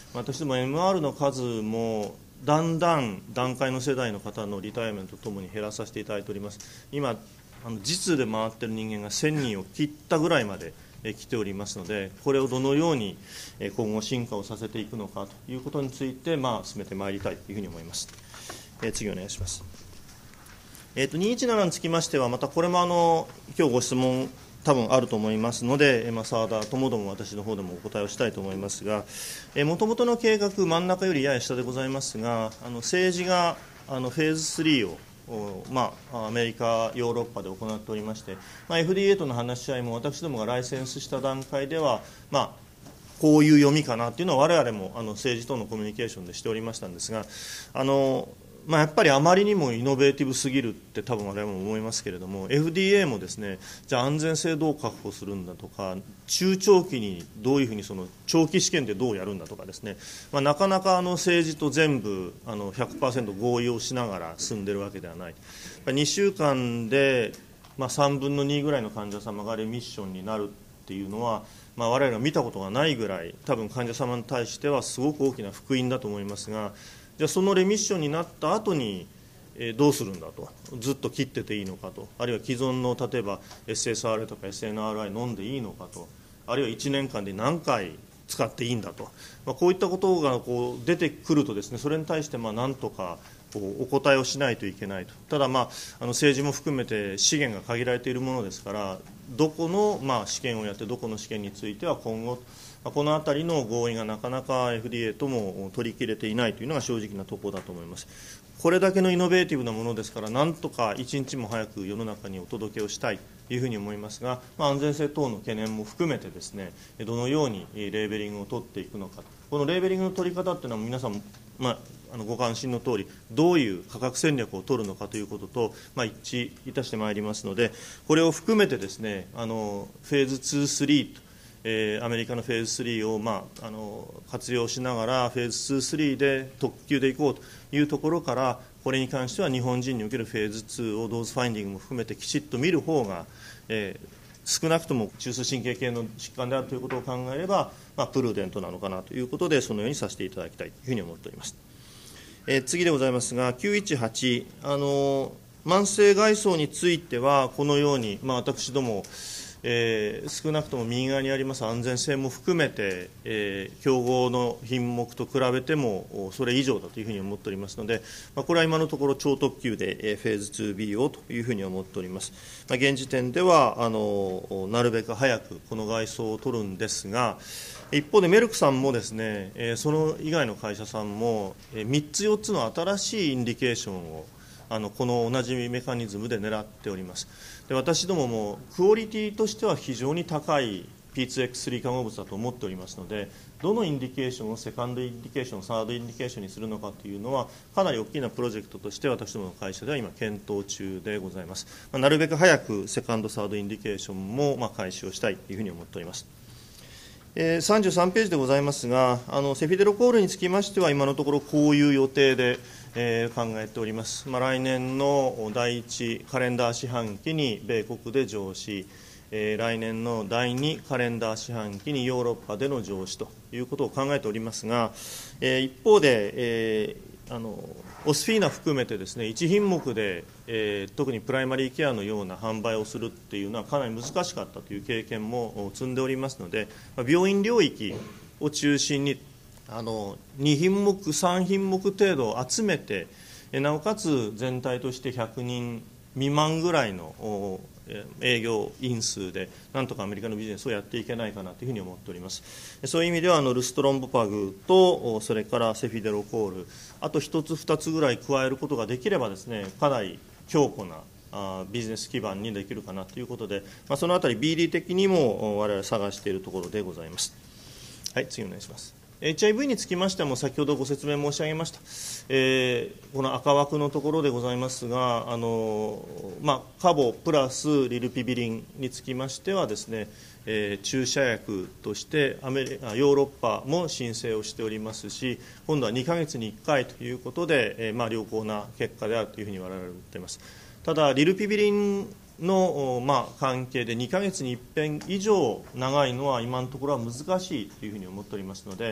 私ども エムアール の数もだんだん段階の世代の方のリタイアメントとともに減らさせていただいております。今あの実で回っている人間がせんにんを切ったぐらいまで来ておりますので、これをどのように今後進化をさせていくのかということについて、まあ、進めてまいりたいというふうに思います。え次お願いします。えー、とにひゃくじゅうななにつきましては、またこれもあの今日ご質問多分あると思いますので、まあ、澤田ともども私の方でもお答えをしたいと思いますが、もともとの計画、真ん中よりやや下でございますが、あの政治があのフェーズスリーをまあ、アメリカ、ヨーロッパで行っておりまして、まあ、エフディーエー との話し合いも私どもがライセンスした段階では、まあ、こういう読みかなというのは我々もあの政治とのコミュニケーションでしておりましたんですが、あのまあ、やっぱりあまりにもイノベーティブすぎるって多分我々も思いますけれども、 エフディーエー もですね、じゃあ安全性どう確保するんだとか、中長期にどういうふうにその長期試験でどうやるんだとかですね、まあ、なかなかあの政治と全部あの ひゃくパーセント 合意をしながら進んでいるわけではない。にしゅうかんで、まあ、さんぶんのにぐらいの患者様がレミッションになるっていうのは、まあ、我々が見たことがないぐらい、多分患者様に対してはすごく大きな福音だと思いますが、じゃあそのレミッションになった後に、えー、どうするんだと、ずっと切ってていいのかと、あるいは既存の例えば エスエスアール とか エスエヌアールアイ 飲んでいいのかと、あるいはいちねんかんで何回使っていいんだと、まあ、こういったことがこう出てくるとですね、それに対してまあなんとかこうお答えをしないといけないと。ただ、まあ、あの政治も含めて資源が限られているものですから、どこのまあ試験をやってどこの試験については今後このあたりの合意がなかなか エフディーエー とも取り切れていないというのが正直なところだと思います。これだけのイノベーティブなものですから、なんとか一日も早く世の中にお届けをしたいというふうに思いますが、まあ、安全性等の懸念も含めてですね、どのようにレーベリングを取っていくのか、このレーベリングの取り方というのは皆さん、まあ、あのご関心のとおり、どういう価格戦略を取るのかということと、まあ、一致いたしてまいりますので、これを含めてですね、あのフェーズに、さんとえー、アメリカのフェーズスリーを、まあ、あの活用しながらフェーズに、さんで特急でいこうというところから、これに関しては日本人におけるフェーズにをドーズファインディングも含めてきちっと見る方が、えー、少なくとも中枢神経系の疾患であるということを考えれば、まあ、プルーデントなのかなということで、そのようにさせていただきたいというふうに思っております。えー、次でございますが、きゅういちはち、あの慢性外装についてはこのように、まあ、私どもえー、少なくとも右側にあります安全性も含めて、えー、競合の品目と比べてもそれ以上だというふうに思っておりますので、まあ、これは今のところ超特急で、えー、フェーズ にビー をというふうに思っております。まあ、現時点ではあのなるべく早くこの外装を取るんですが、一方でメルクさんもですね、えー、その以外の会社さんも、えー、みっつよっつの新しいインディケーションをあのこの同じメカニズムで狙っております。で、私どももクオリティとしては非常に高い ピーツーエックススリー 化合物だと思っておりますので、どのインディケーションをセカンドインディケーション、サードインディケーションにするのかというのは、かなり大きなプロジェクトとして私どもの会社では今検討中でございます。まあ、なるべく早くセカンド、サードインディケーションもまあ開始をしたいというふうに思っております。えー、さんじゅうさんページでございますが、あのセフィデロコールにつきましては今のところこういう予定で、えー、考えております。まあ、来年のだいいちカレンダー四半期に米国で上市、えー、来年のだいにカレンダー四半期にヨーロッパでの上市ということを考えておりますが、えー、一方で、えー、あのオスフィーナ含めてですね、いち品目で、えー、特にプライマリーケアのような販売をするっていうのはかなり難しかったという経験も積んでおりますので、まあ、病院領域を中心にあのに品目、さん品目程度集めて、なおかつ全体としてひゃくにん未満ぐらいの営業員数でなんとかアメリカのビジネスをやっていけないかなというふうに思っております。そういう意味ではあのルストロンボパグとそれからセフィデロコール、あとひとつふたつぐらい加えることができればですね、かなり強固なあビジネス基盤にできるかなということで、まあ、そのあたり ビーディー 的にも我々探しているところでございます。はい、次お願いします。エイチアイブイ につきましても先ほどご説明申し上げました、えー、この赤枠のところでございますが、あの、まあ、カボプラスリルピビリンにつきましてはですね、えー、注射薬としてアメリカ、ヨーロッパも申請をしておりますし、今度はにかげつにいっかいということで、えーまあ、良好な結果であるというふうに我々は言っています。ただリルピビリンの、まあ、関係でにかげつにいっぺん以上長いのは今のところは難しいというふうに思っておりますので、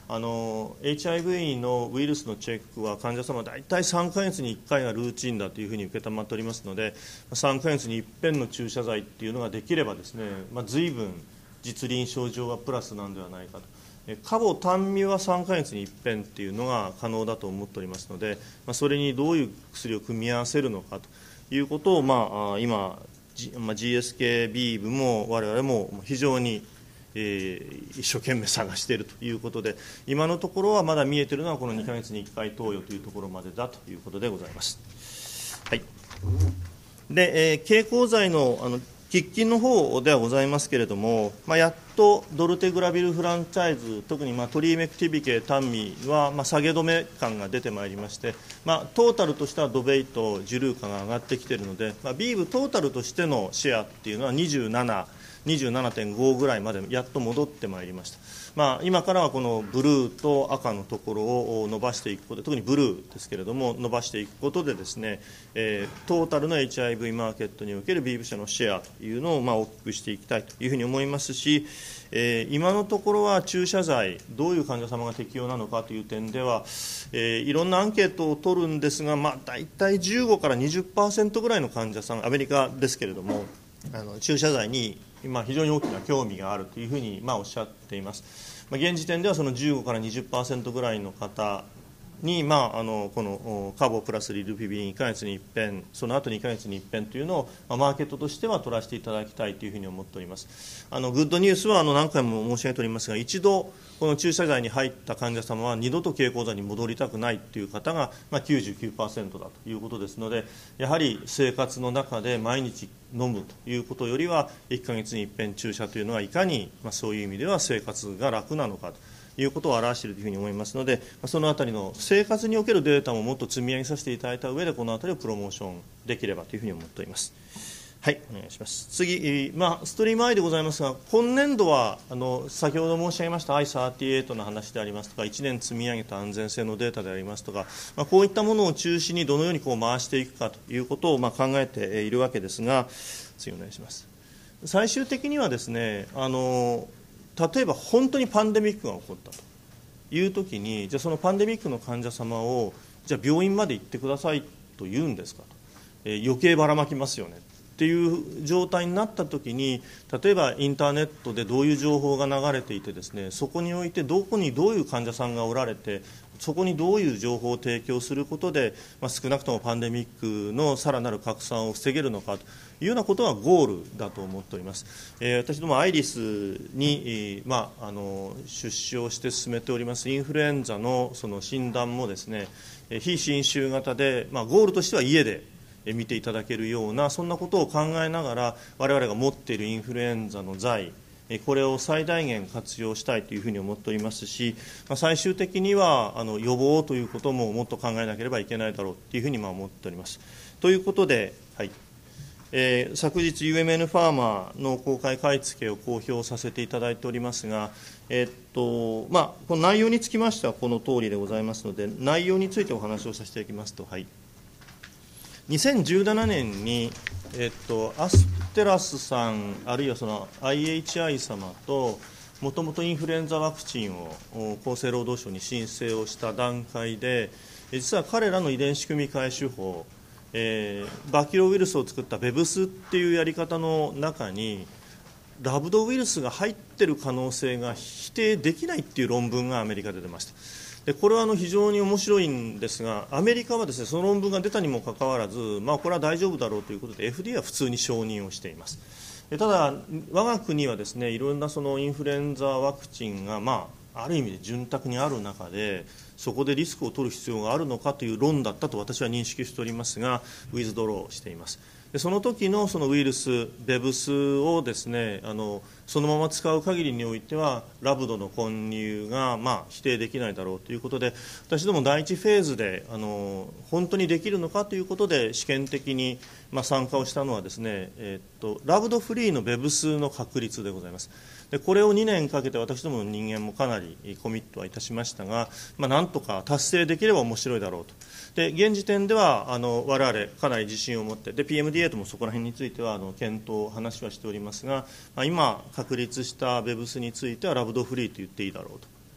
あの エイチアイブイ のウイルスのチェックは患者様大体さんかげつにいっかいがルーチンだというふうに受け止まっておりますので、さんかげつに一遍の注射剤っていうのができればですね、まあ、随分実臨床上はプラスなんではないかと。カボタンミはさんかげつに一遍っていうのが可能だと思っておりますので、まあ、それにどういう薬を組み合わせるのかということを、まあ、今、G まあ、ジーエスケービー 部も我々も非常に、えー、一生懸命探しているということで、今のところはまだ見えているのはこのにかげつにいっかい投与というところまでだということでございます。はい、で、えー、経口剤のあの喫緊の方ではございますけれども、まあ、やっとドルテグラビルフランチャイズ、特にまあトリメクティビケタンミはまあ下げ止め感が出てまいりまして、まあ、トータルとしてはドベイとジルーカが上がってきているので、まあ、ビーブトータルとしてのシェアっていうのはにじゅうなな、にじゅうななてんご ぐらいまでやっと戻ってまいりました。まあ、今からはこのブルーと赤のところを伸ばしていくことで、特にブルーですけれども伸ばしていくことでですね、えー、トータルの エイチアイブイ マーケットにおけるビーブ社のシェアというのをまあ大きくしていきたいというふうに思いますし、えー、今のところは注射剤どういう患者様が適用なのかという点では、えー、いろんなアンケートを取るんですが、まあ、大体じゅうごからにじゅっパーセント ぐらいの患者さん、アメリカですけれども、あの注射剤にまあ非常に大きな興味があるというふうにまあおっしゃっています。まあ、現時点ではそのじゅうごからにじゅっパーセント ぐらいの方に、まあ、あのこのカボプラスリルピビンいっかげつに一遍、その後にかげつに一遍というのを、まあ、マーケットとしては取らせていただきたいというふうに思っております。あのグッドニュースはあの何回も申し上げておりますが、一度この注射剤に入った患者様は二度と経口剤に戻りたくないという方が、まあ、きゅうじゅうきゅうパーセント だということですので、やはり生活の中で毎日飲むということよりはいっかげつに一遍注射というのはいかに、まあ、そういう意味では生活が楽なのかということを表しているというふうに思いますので、そのあたりの生活におけるデータももっと積み上げさせていただいた上で、このあたりをプロモーションできればというふうに思っております。はい、お願いします。次、まあ、ストリームアイでございますが、今年度はあの先ほど申し上げました アイサーティエイト の話でありますとか、いちねん積み上げた安全性のデータでありますとか、まあ、こういったものを中心にどのようにこう回していくかということをまあ考えているわけですが、次お願いします。最終的にはですね、あの例えば本当にパンデミックが起こったというときに、じゃあそのパンデミックの患者様をじゃあ病院まで行ってくださいと言うんですかと、えー、余計ばらまきますよねっていう状態になったときに、例えばインターネットでどういう情報が流れていてですね、そこにおいてどこにどういう患者さんがおられて、そこにどういう情報を提供することで、まあ、少なくともパンデミックのさらなる拡散を防げるのかというようなことがゴールだと思っております。えー、私どもアイリスに、えーまあ、あの出資をして進めておりますインフルエンザのその診断もですね、非侵襲型で、まあ、ゴールとしては家で見ていただけるような、そんなことを考えながら我々が持っているインフルエンザの剤、これを最大限活用したいというふうに思っておりますし、最終的にはあの予防ということももっと考えなければいけないだろうというふうにまあ思っております。ということで、はいえー、昨日 ユーエムエヌ ファーマーの公開買い付けを公表させていただいておりますが、えーっとまあ、この内容につきましてはこの通りでございますので、内容についてお話をさせていただきますと、はい、にせんじゅうななねんに、えーっと、アステラスさん、あるいはその アイエイチアイ 様と、もともとインフルエンザワクチンを厚生労働省に申請をした段階で、実は彼らの遺伝子組み換え手法、えー、バキロウイルスを作ったベブスっていうやり方の中にラブドウイルスが入っている可能性が否定できないっていう論文がアメリカで出ました。でこれはあの非常に面白いんですが、アメリカはですね、その論文が出たにもかかわらず、まあ、これは大丈夫だろうということで エフディーエー は普通に承認をしています。でただ我が国はですね、いろんなそのインフルエンザワクチンが、まあ、ある意味で潤沢にある中で、そこでリスクを取る必要があるのかという論だったと私は認識しておりますが、ウィズドローしています。でその時のそのウイルス、ベブスをですね、あのそのまま使う限りにおいてはラブドの混入がまあ否定できないだろうということで、私ども第一フェーズであの本当にできるのかということで試験的にまあ参加をしたのはですね、えー、っとラブドフリーのベブスの確率でございます。でこれをにねんかけて私どもの人間もかなりコミットはいたしましたが、まあ、なんとか達成できれば面白いだろうと。で現時点ではあの我々かなり自信を持って、で ピーエムディーエー ともそこら辺についてはあの検討話はしておりますが、まあ、今確立したベブスについてはラブドフリーと言っていいだろうと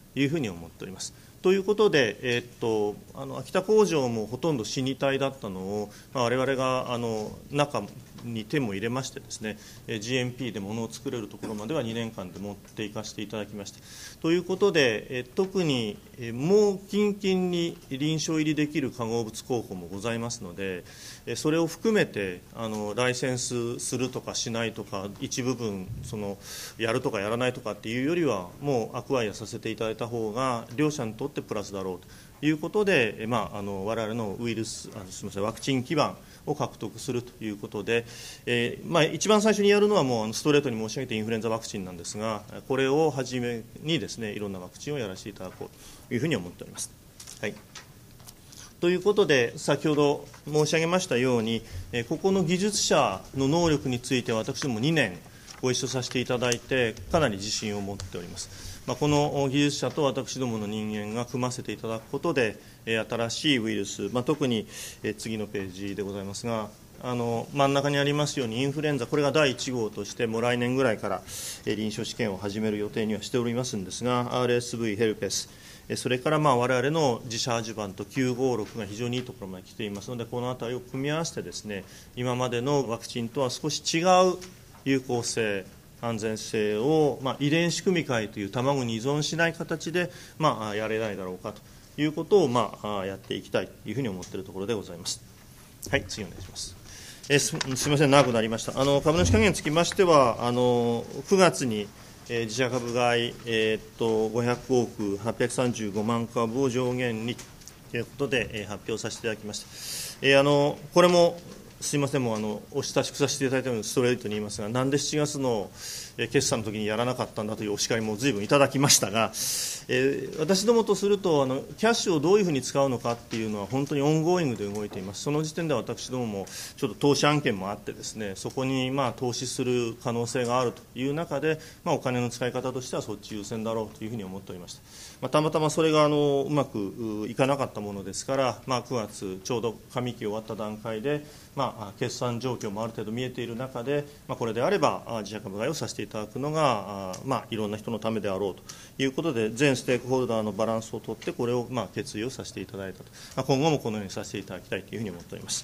いうふうに思っております。ということで、えー、っとあの秋田工場もほとんど死に体だったのを、まあ、我々があの中に手も入れましてですね、ジーエムピー で物を作れるところまではにねんかんで持っていかせていただきました。ということで、え特にもう近々に臨床入りできる化合物候補もございますので、それを含めてあのライセンスするとかしないとか、一部分そのやるとかやらないとかっていうよりは、もうアクアイアさせていただいた方が両者にとってプラスだろうということで、まあ、あの我々のウイルスあのすみませんワクチン基盤を獲得するということで、えーまあ、一番最初にやるのはもうストレートに申し上げてインフルエンザワクチンなんですが、これをはじめにですねいろんなワクチンをやらせていただこうというふうに思っております。はい、ということで、先ほど申し上げましたように、ここの技術者の能力については私どもにねんご一緒させていただいて、かなり自信を持っております。まあ、この技術者と私どもの人間が組ませていただくことで、新しいウイルス、まあ、特に次のページでございますが、あの真ん中にありますようにインフルエンザ、これがだいいち号としてもう来年ぐらいから臨床試験を始める予定にはしておりますんですが、 アールエスブイ、ヘルペス、それからまあ我々の自社アジュバントきゅうごろくが非常にいいところまで来ていますので、このあたりを組み合わせてですね、今までのワクチンとは少し違う有効性、安全性を、まあ、遺伝子組み換えという卵に依存しない形で、まあ、やれないだろうかということを、まあ、やっていきたいというふうに思っているところでございます。はい、次お願いします。えす, すみません、長くなりました。あの株主還元につきましては、あのくがつに、えー、自社株買い、えー、っとごひゃくおくはっぴゃくさんじゅうごまんかぶを上限にということで、えー、発表させていただきました。えー、あのこれもすみません、もうあのお親しくさせていただいたようにストレートに言いますが、なんでしちがつの決算の時にやらなかったんだというお叱りもずいぶんいただきましたが、えー、私どもとするとあのキャッシュをどういうふうに使うのかっていうのは本当にオンゴーイングで動いています。その時点で私どももちょっと投資案件もあってですね、そこにまあ投資する可能性があるという中で、まあ、お金の使い方としてはそっち優先だろうというふうに思っておりました。まあ、たまたまそれがあのうまくいかなかったものですから、まあ、くがつちょうど上期終わった段階で、まあ、決算状況もある程度見えている中で、まあ、これであれば自社株買いをさせていただくのが、まあ、いろんな人のためであろうということで、全ステークホルダーのバランスを取ってこれをまあ決意をさせていただいたと、まあ、今後もこのようにさせていただきたいというふうに思っております。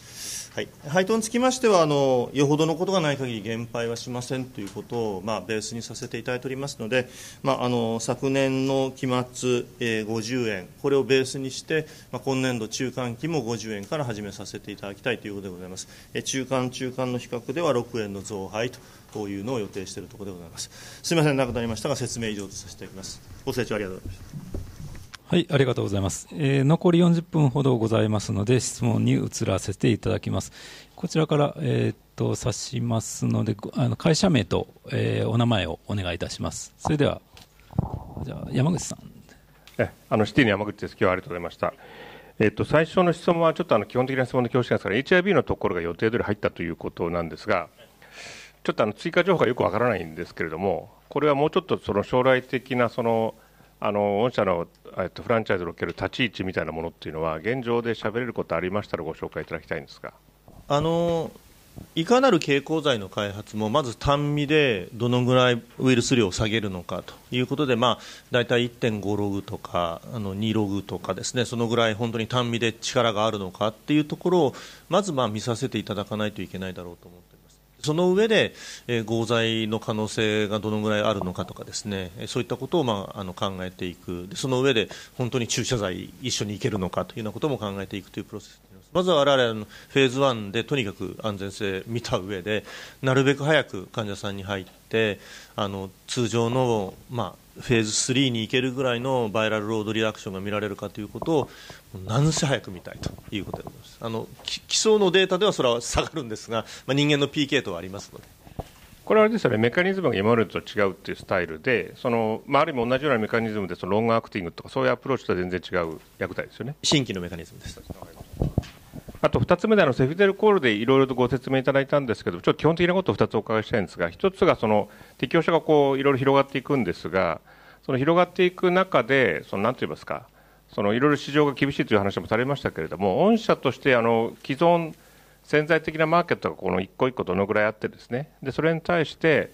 はい、配当につきましてはあのよほどのことがない限り減配はしませんということを、まあ、ベースにさせていただいておりますので、まあ、あの昨年の期末、えー、ごじゅうえん、これをベースにして、まあ、今年度中間期もごじゅうえんから始めさせていただきたいということでございます。えー、中間中間の比較ではろくえんの増配というのを予定しているところでございます。すみません、長くなりましたが説明以上とさせていただきます。ご清聴ありがとうございました。 はい、ありがとうございます。えー、残りよんじゅっぷんほどございますので、質問に移らせていただきます。こちらから、えー、っと指しますので、あの会社名と、えー、お名前をお願いいたします。それでは、じゃあ山口さん。 えあのシティの山口です。今日はありがとうございました。えー、っと最初の質問はちょっとあの基本的な質問で恐縮なんですが、エイチアイブイ のところが予定通り入ったということなんですが、ちょっとあの追加情報がよくわからないんですけれども、これはもうちょっとその将来的なそのあの御社の、えっと、フランチャイズにおける立ち位置みたいなものっていうのは、現状で喋れることありましたらご紹介いただきたいんですが。 あのいかなる経口剤の開発もまず単味でどのぐらいウイルス量を下げるのかということで、まあ、大体 いってんご ログとかあのにログとかですね、そのぐらい本当に単味で力があるのかっていうところをまずまあ見させていただかないといけないだろうと思っています。その上で、えー、合剤の可能性がどのぐらいあるのかとかですね、そういったことを、まあ、あの考えていく、その上で本当に注射剤一緒にいけるのかというようなことも考えていくというプロセス。まずは我々のフェーズワンでとにかく安全性を見た上で、なるべく早く患者さんに入ってあの通常の、まあ、フェーズスリーに行けるぐらいのバイラルロードリダクションが見られるかということを何せ早く見たいということでございます。あの基礎のデータではそれは下がるんですが、まあ、人間の ピーケー とはありますので。 これはあれですよね、メカニズムが今までと違うっていうスタイルで、そのまあ、ある意味同じようなメカニズムでそのロングアクティングとかそういうアプローチとは全然違う薬剤ですよね。 新規のメカニズムです。 あとふたつめであのセフィデルコールでいろいろとご説明いただいたんですけど、ちょっと基本的なことをふたつお伺いしたいんですが、ひとつがその適用者がこういろいろ広がっていくんですが、その広がっていく中でその何と言いますか、そのいろいろ市場が厳しいという話もされましたけれども、御社としてあの既存潜在的なマーケットがこの一個一個どのぐらいあってですね、でそれに対して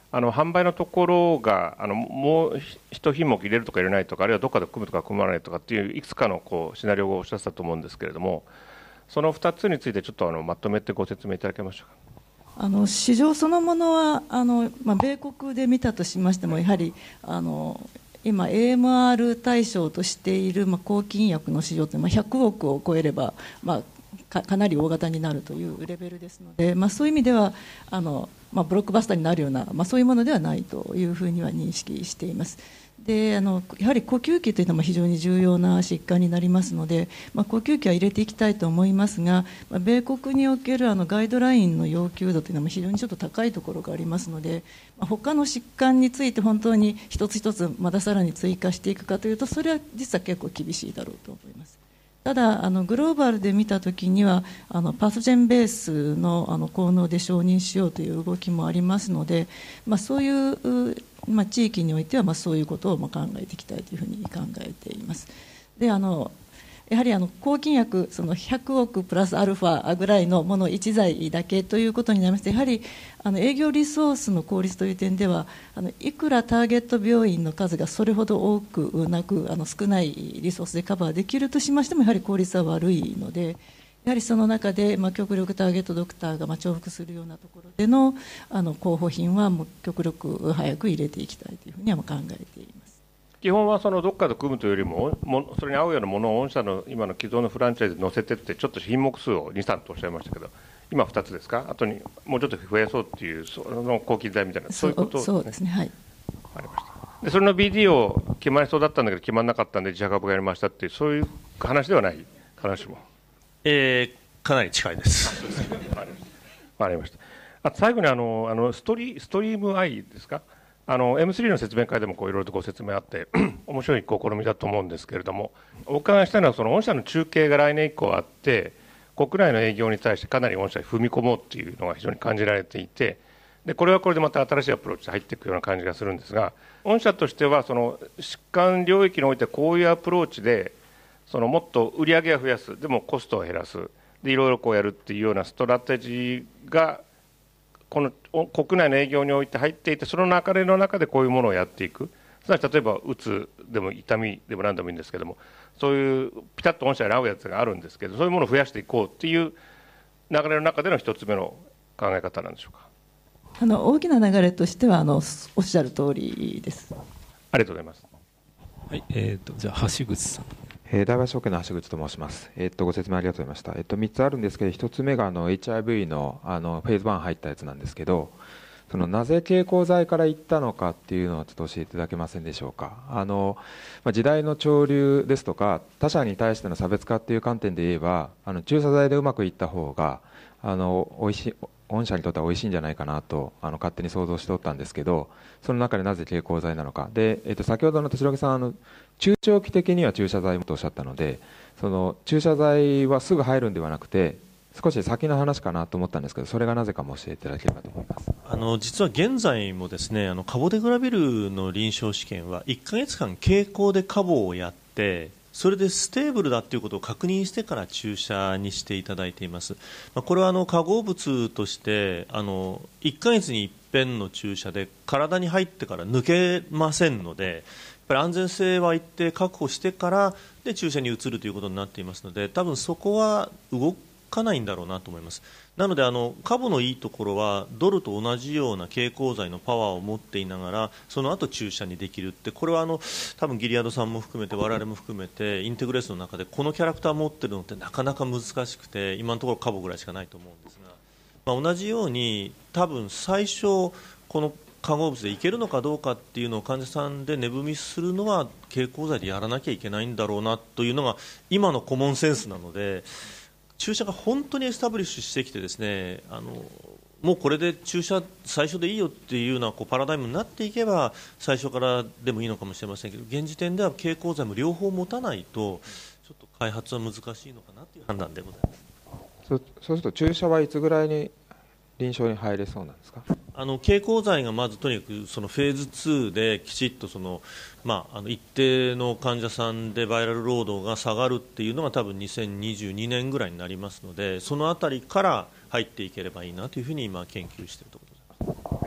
あの販売のところがあのもう一品目入れるとか入れないとか、あるいはどっかで組むとか組まないとかっていういくつかのこうシナリオをおっしゃってたと思うんですけれども、そのふたつについてちょっとあのまとめてご説明いただけましょうか。 あの市場そのものはあの、まあ、米国で見たとしましても、やはりあの今 エーエムアール 対象としている、まあ、抗菌薬の市場って、まあ、ひゃくおくを超えれば、まあか, かなり大型になるというレベルですので、まあ、そういう意味ではあの、まあ、ブロックバスターになるような、まあ、そういうものではないというふうには認識しています。であのやはり呼吸器というのも非常に重要な疾患になりますので、まあ、呼吸器は入れていきたいと思いますが、まあ、米国におけるあのガイドラインの要求度というのも非常にちょっと高いところがありますので、まあ、他の疾患について本当に一つ一つまださらに追加していくかというと、それは実は結構厳しいだろうと思います。ただあのグローバルで見たときにはあのパソジェンベース の, あの効能で承認しようという動きもありますので、まあ、そういう、まあ、地域においてはまあそういうことをまあ考えていきたいというふうに考えています。であのやはりあの抗菌薬そのひゃくおくプラスアルファぐらいのものいち剤だけということになりますと、やはりあの営業リソースの効率という点ではあのいくらターゲット病院の数がそれほど多くなくあの少ないリソースでカバーできるとしましても、やはり効率は悪いので、やはりその中で、まあ、極力ターゲットドクターがまあ重複するようなところでの、あの候補品はもう極力早く入れていきたいというふうにはまあ考えています。 基本はそのどっかで組むというよりも、もそれに合うようなものを御社の今の既存のフランチャイズに載せてって、ちょっと品目数をに、さんとおっしゃいましたけど、今ふたつですか、あとにもうちょっと増やそうっていう、その抗菌剤みたいな、そういうことですね。 そうですね、はい。 ありました。でそれの ビーディー を決まりそうだったんだけど決まらなかったんで自社株がやりましたっていう、そういう話ではない話も、 えー、かなり近いです。 わかりました。あと最後にあのあのストリストリーム I ですか、あの エムスリー の説明会でもこういろいろとご説明あって面白い試みだと思うんですけれども、お伺いしたいのはその御社の中継が来年以降あって、国内の営業に対してかなり御社に踏み込もうっていうのが非常に感じられていて、でこれはこれでまた新しいアプローチで入っていくような感じがするんですが、御社としてはその疾患領域においてこういうアプローチでそのもっと売り上げは増やす、でもコストを減らす、でいろいろこうやるっていうようなストラテジーがこの国内の営業において入っていて、その流れの中でこういうものをやっていく、すなわち例えばうつでも痛みでも何でもいいんですけども、そういうピタッと御社に合うやつがあるんですけど、そういうものを増やしていこうっていう流れの中での一つ目の考え方なんでしょうか。 あの大きな流れとしてはあのおっしゃる通りです。 ありがとうございます。 はい、えーと、じゃあ橋口さん。 えー、大和証券の橋口と申します。えー、とご説明ありがとうございました。えー、とみっつあるんですけど、ひとつめがあの エイチアイブイ の, あのフェーズワン入ったやつなんですけど、そのなぜ経口剤からいったのかっていうのをちょっと教えていただけませんでしょうか。あの、まあ、時代の潮流ですとか他社に対しての差別化っていう観点で言えば、あの注射剤でうまくいった方があのおいしい御社にとっては美味しいんじゃないかなとあの勝手に想像しておったんですけど、その中でなぜ経口剤なのかで、えー、と先ほどの手代木さん、あの中長期的には注射剤もとおっしゃったので、その注射剤はすぐ入るんではなくて少し先の話かなと思ったんですけど、それがなぜかも教えていただければと思います。 あの実は現在もですね、あのカボデグラビルの臨床試験はいっかげつかん経口でカボをやって、それでステーブルだということを確認してから注射にしていただいています。まあ、これはあの化合物としてあのいっかげつに一遍の注射で体に入ってから抜けませんので、やっぱり安全性は一定確保してからで注射に移るということになっていますので、多分そこは動かないんだろうなと思います。なのであのカボのいいところはドルと同じような経口剤のパワーを持っていながらその後注射にできるって、これはあの多分ギリアドさんも含めて我々も含めてインテグレーションの中でこのキャラクターを持っているのってなかなか難しくて、今のところカボぐらいしかないと思うんですが、まあ、同じように多分最初この化合物でいけるのかどうかっていうのを患者さんで値踏みするのは経口剤でやらなきゃいけないんだろうなというのが今のコモンセンスなので、注射が本当にエスタブリッシュしてきてですね、あのもうこれで注射最初でいいよっていうようなこうパラダイムになっていけば最初からでもいいのかもしれませんけど、現時点では経口剤も両方持たないとちょっと開発は難しいのかなという判断でございます。 そそうすると注射はいつぐらいに臨床に入れそうなんですか。 あの経口剤がまずとにかくそのフェーズツーできちっとその、まあ、あの一定の患者さんでバイラルロードが下がるっていうのが多分にせんにじゅうにねんぐらいになりますので、そのあたりから入っていければいいなというふうに今研究しているところです。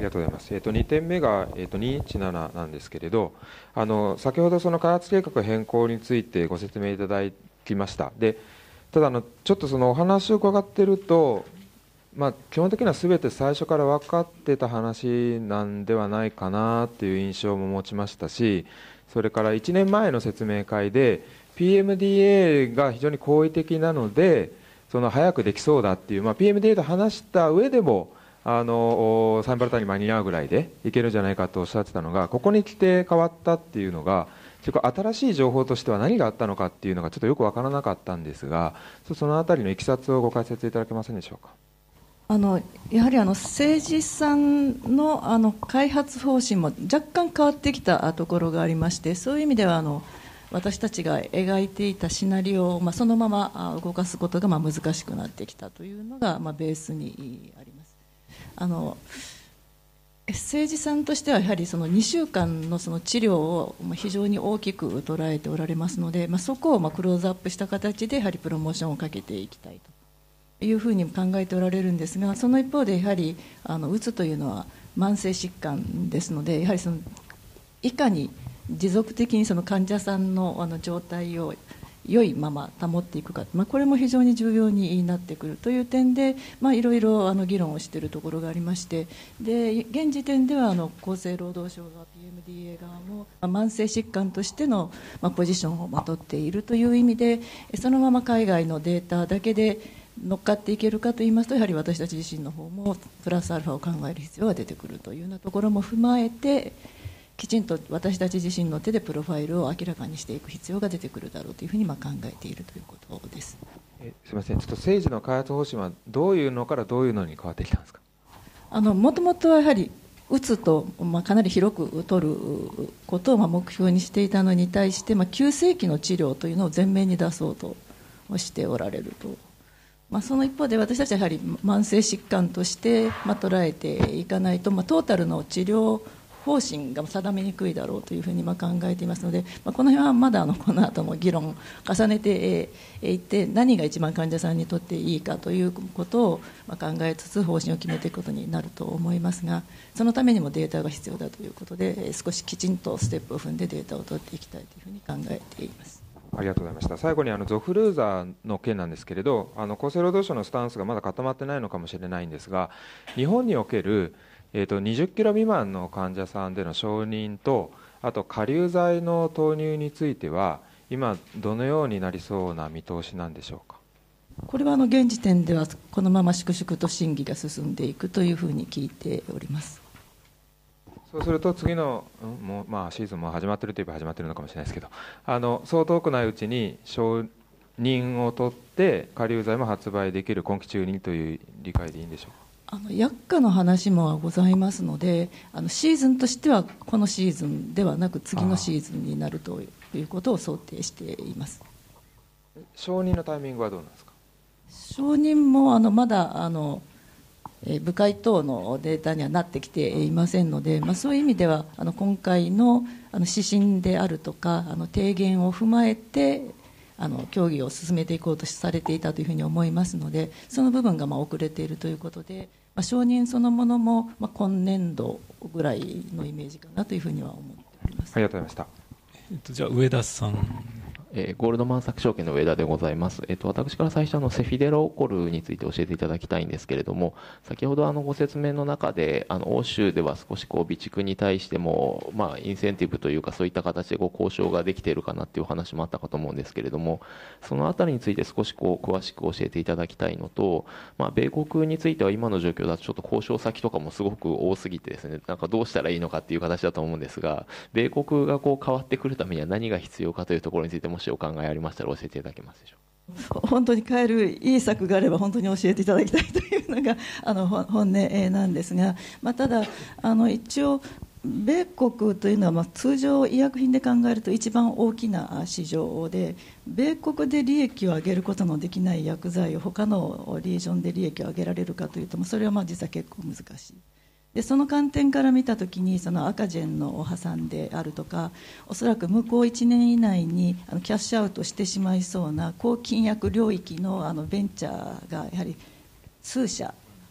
りがとうございます。えっと、にてんめが、えっと、にいちなななんですけれど、あの先ほどその開発計画変更についてご説明いただきました。でただあの、ちょっとそのお話を伺っていると、まあ、基本的にはすべて最初から分かってた話なんではないかなという印象も持ちましたし、それからいちねんまえの説明会で ピーエムディーエー が非常に好意的なので、その早くできそうだっていう、まあ、ピーエムディーエー と話した上でもあのサンバルタに間に合うぐらいでいけるんじゃないかとおっしゃってたのが、ここに来て変わったっていうのが、結構新しい情報としては何があったのかっていうのがちょっとよく分からなかったんですが、そのあたりのいきさつをご解説いただけませんでしょうか。 あのやはりあの政治さん の, あの開発方針も若干変わってきたところがありまして、そういう意味ではあの私たちが描いていたシナリオを、まあ、そのまま動かすことがまあ難しくなってきたというのが、まあ、ベースにあります。あの政治さんとしてはやはりそのにしゅうかん の, その治療を非常に大きく捉えておられますので、まあ、そこをまあクローズアップした形でやはりプロモーションをかけていきたいというふうに考えておられるんですが、その一方でやはりあのうつというのは慢性疾患ですので、やはりそのいかに持続的にその患者さん の, あの状態を良いまま保っていくか、まあ、これも非常に重要になってくるという点で、まあ、いろいろあの議論をしているところがありまして、で現時点ではあの厚生労働省が ピーエムディーエー 側も、まあ、慢性疾患としての、まあ、ポジションをまとっているという意味で、そのまま海外のデータだけで乗っかっていけるかといいますと、やはり私たち自身の方もプラスアルファを考える必要が出てくるというようなところも踏まえて、きちんと私たち自身の手でプロファイルを明らかにしていく必要が出てくるだろうというふうにまあ考えているということです。 えすみません、ちょっと政治の開発方針はどういうのからどういうのに変わってきたんですか。 あのもともとはやはりうつと、まあ、かなり広く取ることをまあ目標にしていたのに対して、まあ、急性期の治療というのを前面に出そうとしておられると。まあ、その一方で私たちはやはり慢性疾患としてまあ捉えていかないと、まあ、トータルの治療方針が定めにくいだろうというふうにまあ考えていますので、まあ、この辺はまだあのこの後も議論を重ねていって何が一番患者さんにとっていいかということをまあ考えつつ方針を決めていくことになると思いますが、そのためにもデータが必要だということで少しきちんとステップを踏んでデータを取っていきたいというふうに考えています。 ありがとうございました。最後にあのゾフルーザーの件なんですけれど、あの厚生労働省のスタンスがまだ固まってないのかもしれないんですが、日本における、えー、とにじゅっキロ未満の患者さんでの承認と、あと下流剤の投入については今どのようになりそうな見通しなんでしょうか。 これはあの現時点ではこのまま粛々と審議が進んでいくというふうに聞いております。 そうすると次の、うんもうまあ、シーズンも始まっているといえば始まっているのかもしれないですけど、あのそう遠くないうちに承認を取って下流剤も発売できる今期中にという理解でいいんでしょうか。 あの薬価の話もございますので、あのシーズンとしてはこのシーズンではなく次のシーズンになるということを想定しています。 承認のタイミングはどうなんですか。 承認もあのまだあの部会等のデータにはなってきていませんので、まあ、そういう意味ではあの今回 の, あの指針であるとかあの提言を踏まえてあの協議を進めていこうとされていたというふうに思いますので、その部分がまあ遅れているということで、まあ、承認そのものもまあ今年度ぐらいのイメージかなというふうには思っております。 ありがとうございました。 えっと、じゃあ上田さん。 えー、ゴールドマンサックス証券の上田でございます。えっと、私から最初のセフィデロコルについて教えていただきたいんですけれども、先ほどあのご説明の中で、あの欧州では少しこう備蓄に対しても、まあ、インセンティブというかそういった形でこう交渉ができているかなというお話もあったかと思うんですけれども、そのあたりについて少しこう詳しく教えていただきたいのと、まあ、米国については今の状況だとちょっと交渉先とかもすごく多すぎてですね、なんかどうしたらいいのかっていう形だと思うんですが、米国がこう変わってくるためには何が必要かというところについてもしお考えありましたら教えていただけますでしょうか。 本当に変えるいい策があれば本当に教えていただきたいというのがあの本音なんですが、まあ、ただあの一応米国というのはまあ通常医薬品で考えると一番大きな市場で、米国で利益を上げることのできない薬剤を他のリージョンで利益を上げられるかというと、それはまあ実は結構難しい。でその観点から見たときにその赤ジェンの破産であるとか、おそらく向こういちねん以内にあのキャッシュアウトしてしまいそうな高金薬領域のあのベンチャーがやはり数社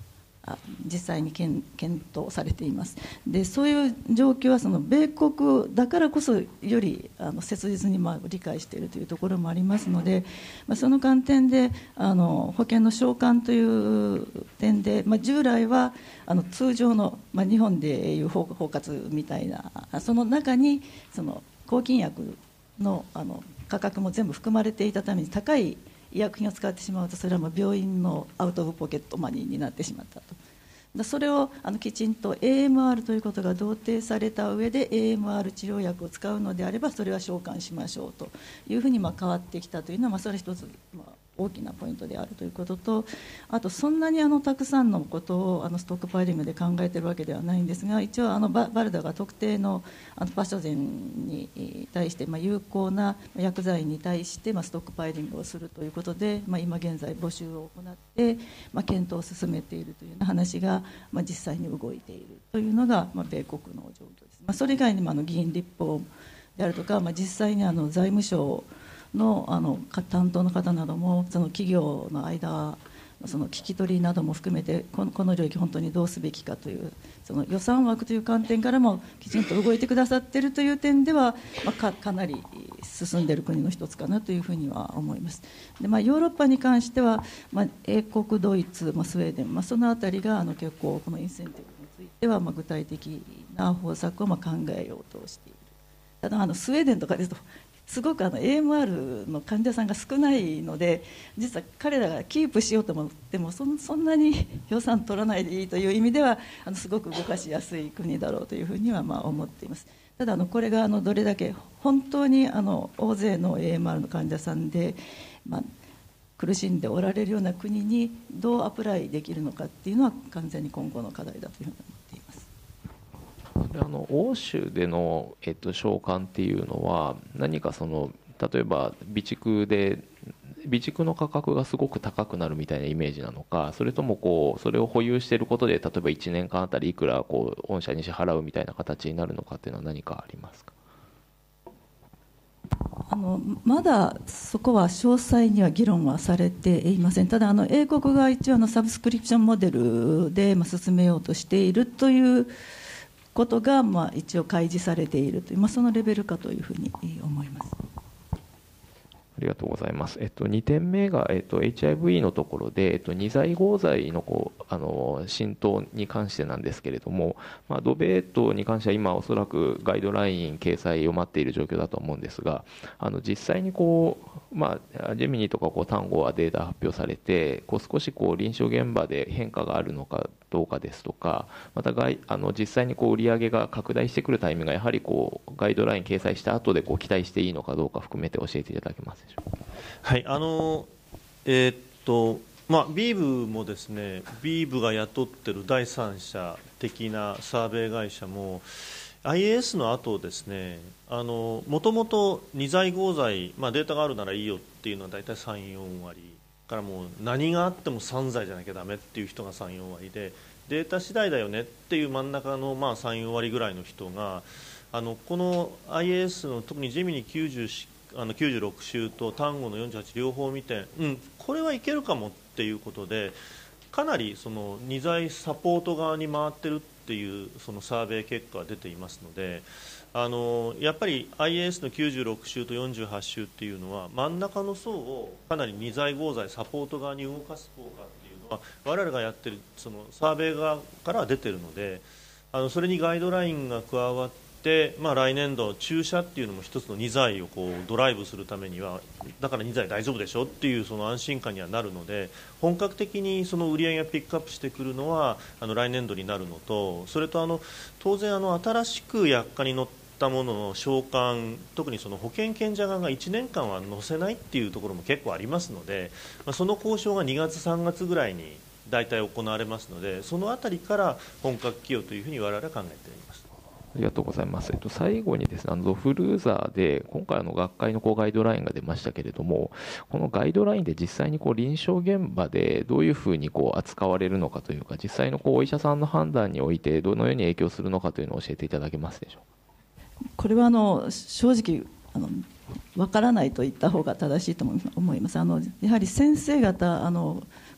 実際に検討されています。でそういう状況はその米国だからこそよりあの切実にまあ理解しているというところもありますので、まあ、その観点であの保険の償還という点で、まあ、従来はあの通常の、まあ、日本でいう包括みたいなその中にその抗菌薬 の, あの価格も全部含まれていたために高い医薬品を使ってしまうとそれはもう病院のアウト・オブ・ポケットマニーになってしまったと。だそれをあのきちんと エーエムアール ということが同定された上で エーエムアール 治療薬を使うのであればそれは償還しましょうというふうにまあ変わってきたというのは、まあ、それは一つ、まあ、大きなポイントであるということと、あとそんなにあのたくさんのことをあのストックパイリングで考えているわけではないんですが、一応あのバルダが特定のあのパショゼンに対してまあ有効な薬剤に対してまあストックパイリングをするということで、まあ、今現在募集を行ってまあ検討を進めているというような話がまあ実際に動いているというのがまあ米国の状況です。まあ、それ以外にもあの議員立法であるとか、まあ、実際にあの財務省の, あの担当の方などもその企業の間その聞き取りなども含めてこ の, この領域本当にどうすべきかというその予算枠という観点からもきちんと動いてくださっているという点では、まあ、か, かなり進んでいる国の一つかなというふうには思います。で、まあ、ヨーロッパに関しては、まあ、英国、ドイツ、まあ、スウェーデン、まあ、そのあたりがあの結構このインセンティブについてはまあ具体的な方策をまあ考えようとしている。ただあのスウェーデンとかですとすごくあの エーエムアール の患者さんが少ないので実は彼らがキープしようと思っても そ, そんなに予算取らないでいいという意味ではあのすごく動かしやすい国だろうというふうにはまあ思っています。ただあのこれがあのどれだけ本当にあの大勢の エーエムアール の患者さんで、まあ、苦しんでおられるような国にどうアプライできるのかっていうのは完全に今後の課題だというふうに思っています。 あの欧州での、えっと、償還っていうのは何かその例えば備蓄で備蓄の価格がすごく高くなるみたいなイメージなのか、それともこうそれを保有していることで例えばいちねんかんあたりいくらこう御社に支払うみたいな形になるのかっていうのは何かありますか。 あのまだそこは詳細には議論はされていません。ただあの英国が一応のサブスクリプションモデルでまあ進めようとしているということがまあ一応開示されているという、まあ、そのレベルかというふうに思います。 ありがとうございます。えっと、にてんめが、えっと、エイチアイブイ のところで、えっと、二剤合剤のこうあの浸透に関してなんですけれども、まあ、ドベートに関しては今おそらくガイドライン掲載を待っている状況だと思うんですが、あの実際にこう、まあ、ジェミニとかこう単語はデータ発表されてこう少しこう臨床現場で変化があるのかどうかですとか、またあの実際にこう売り上げが拡大してくるタイミングがやはりこうガイドライン掲載した後でこう期待していいのかどうか含めて教えていただけますでしょうか。 はい、あのえー、っとまあ、ビーブもですね、ビーブが雇っている第三者的なサーベイ会社も アイエーエス の後ですね、もともと二剤合剤、まあ、データがあるならいいよっていうのは大体さん、よん割からもう何があってもさん剤じゃなきゃダメっていう人がさん、よん割でデータ次第だよねっていう真ん中のまあさん、よん割ぐらいの人があのこの アイエーエス の特にジェミニきゅうじゅうあのきゅうじゅうろく週と単語のよんじゅうはち両方見て、うん、これはいけるかもっていうことでかなりその二剤サポート側に回ってるっていうそのサーベイ結果が出ていますので、あのやっぱり アイエーエス のきゅうじゅうろく週とよんじゅうはち週っていうのは真ん中の層をかなり二剤合剤サポート側に動かす効果っていうのは我々がやってるそのサーベイ側からは出てるので、あのそれにガイドラインが加わってでまあ、来年度、注射っていうのも一つのに剤をこうドライブするためにはだからに剤大丈夫でしょっていうその安心感にはなるので本格的にその売り上げがピックアップしてくるのはあの来年度になるのと、それとあの当然あの新しく薬価に乗ったものの償還、特にその保険賢者側がいちねんかんは乗せないっていうところも結構ありますので、まあ、その交渉がにがつさんがつぐらいに大体行われますので、そのあたりから本格起用というふうに我々は考えております。 ありがとうございます。えっと、最後にですね、あのゾフルーザーで今回あの学会のこうガイドラインが出ましたけれども、このガイドラインで実際にこう臨床現場でどういうふうにこう扱われるのかというか、実際のこうお医者さんの判断においてどのように影響するのかというのを教えていただけますでしょうか。 これはあの正直あの分からないと言った方が正しいと思います。あのやはり先生方あの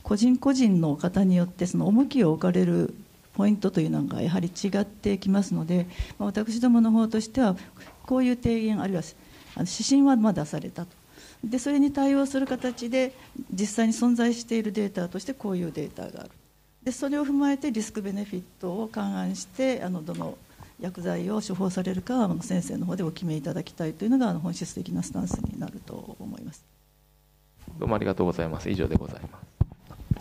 個人個人の方によってその重きを置かれるポイントというのがやはり違ってきますので、まあ、私どもの方としてはこういう提言あるいは指針はまあ出されたと。でそれに対応する形で実際に存在しているデータとしてこういうデータがある。でそれを踏まえてリスクベネフィットを勘案してあのどの薬剤を処方されるかはあの先生の方でお決めいただきたいというのがあの本質的なスタンスになると思います。 どうもありがとうございます。以上でございます。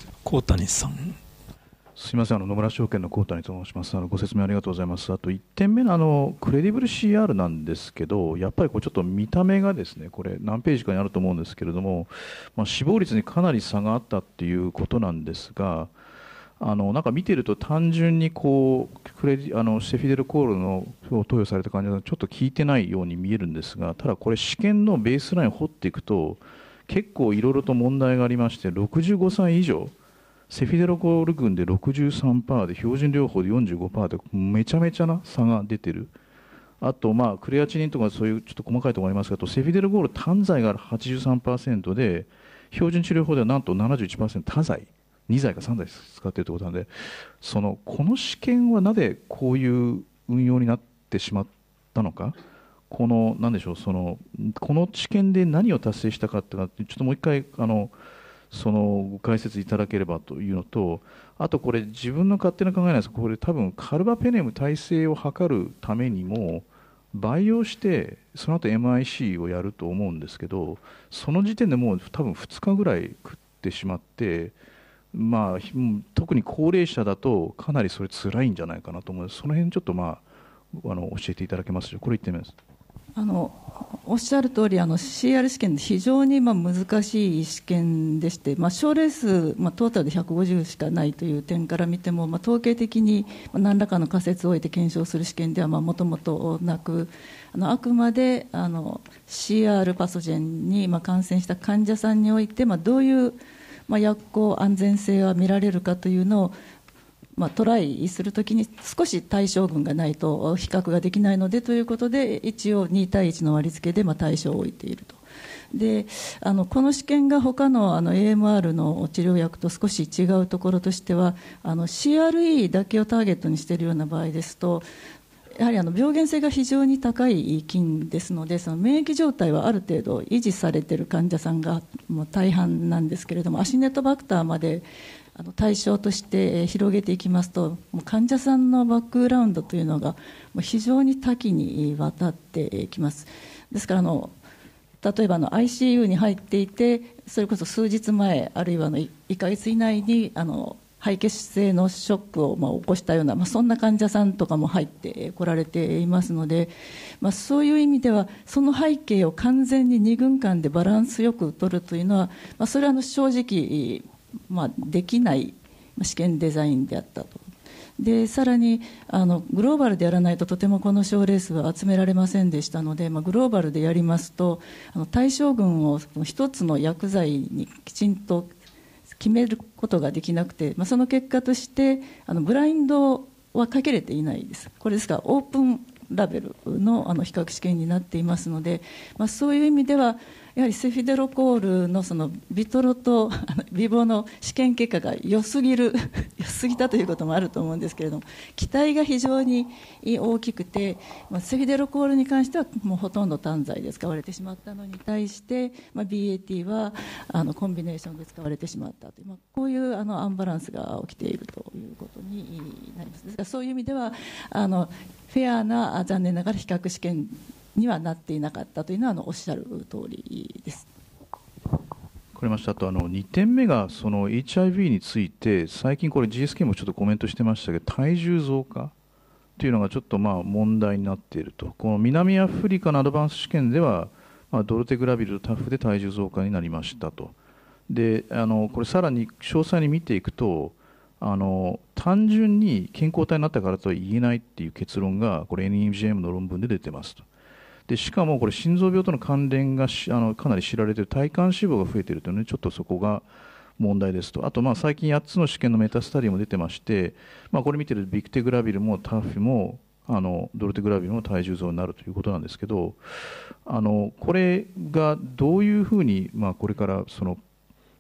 高谷さん。 すみません、あの野村証券の高谷と申します。あのご説明ありがとうございます。あといってんめのあのクレディブル シーアール なんですけど、やっぱりこれちょっと見た目がですね、これ何ページかにあると思うんですけれども、まあ、死亡率にかなり差があったっていうことなんですが、あのなんか見てると単純にこうクレディあのセフィデルコールのを投与された患者さんちょっと効いてないように見えるんですが、ただこれ試験のベースラインを掘っていくと結構いろいろと問題がありまして、ろくじゅうごさい以上セフィデロコール群で ろくじゅうさんパーセント で標準療法で よんじゅうごパーセント でめちゃめちゃな差が出てる。あとまあクレアチニンとかそういうちょっと細かいところありますけど、セフィデルコール単剤が はちじゅうさんパーセント で標準治療法ではなんと ななじゅういちパーセント 多剤に剤かさん剤使っているということなので、そのこの試験はなぜこういう運用になってしまったのか、このなんでしょう、そのこの治験で何を達成したかっていうのはちょっともう一回あのそのご解説いただければというのと、あとこれ自分の勝手な考えなんですが、これ多分カルバペネム耐性を測るためにも培養してその後 エムアイシー をやると思うんですけど、その時点でもう多分ふつかぐらい食ってしまって、まあ、特に高齢者だとかなりそれ辛いんじゃないかなと思います。その辺ちょっと、まあ、あの教えていただけますでしょうか。これいってみます。 あのおっしゃる通り、あの シーアール 試験非常にまあ難しい試験でして、まあ、症例数、まあ、トータルでひゃくごじゅうしかないという点から見ても、まあ、統計的に何らかの仮説を置いて検証する試験ではもともとなく、あのあくまであの シーアール パソジェンにまあ感染した患者さんにおいて、まあ、どういうまあ薬効安全性は見られるかというのをまあ、トライするときに少し対象群がないと比較ができないのでということで、一応に対いちの割り付けでまあ対象を置いていると。であのこの試験が他のあの エーエムアール の治療薬と少し違うところとしては、あの シーアールイー だけをターゲットにしているような場合ですと、やはりあの病原性が非常に高い菌ですので、その免疫状態はある程度維持されている患者さんがもう大半なんですけれども、アシネトバクターまであの対象として広げていきますと、もう患者さんのバックグラウンドというのがもう非常に多岐にわたってきます。ですからあの例えばの アイシーユー に入っていて、それこそ数日前あるいはのいっかげつ以内にあの肺血性のショックをまあ起こしたような、まあ、そんな患者さんとかも入ってこられていますので、まあ、そういう意味ではその背景を完全にに群間でバランスよく取るというのは、まあ、それはあの正直まあ、できない試験デザインであったと。でさらにあのグローバルでやらないととてもこの症例数は集められませんでしたので、まあ、グローバルでやりますとあの対象群を一つの薬剤にきちんと決めることができなくて、まあ、その結果としてあのブラインドはかけれていないです。これですからオープンラベル の, あの比較試験になっていますので、まあ、そういう意味ではやはりセフィデロコール の, そのビトロとビボの試験結果が良すぎる良すぎたということもあると思うんですけれども、期待が非常に大きくて、まあ、セフィデロコールに関してはもうほとんど単剤で使われてしまったのに対して、まあ、ビーエーティー はあのコンビネーションで使われてしまったという、まあ、こういうあのアンバランスが起きているということになります。ですからそういう意味ではあのフェアな残念ながら比較試験にはなっていなかったというのはあのおっしゃる通りです。 わかりました。あとあのにてんめがその エイチアイブイ について最近これ ジーエスケー もちょっとコメントしてましたけど、体重増加というのがちょっとまあ問題になっていると。この南アフリカのアドバンス試験では、まあ、ドルテグラビルとタフで体重増加になりましたと。であのこれさらに詳細に見ていくと、あの単純に健康体になったからとは言えないっていう結論がこれ エヌイージーエム の論文で出てますと。でしかもこれ心臓病との関連がしあのかなり知られている体幹脂肪が増えているというので、ちょっとそこが問題ですと。あとまあ最近やっつの試験のメタスタディも出てまして、まあ、これ見てるビクテグラビルもタフもあのドルテグラビルも体重増になるということなんですけど、あのこれがどういうふうにまあこれからその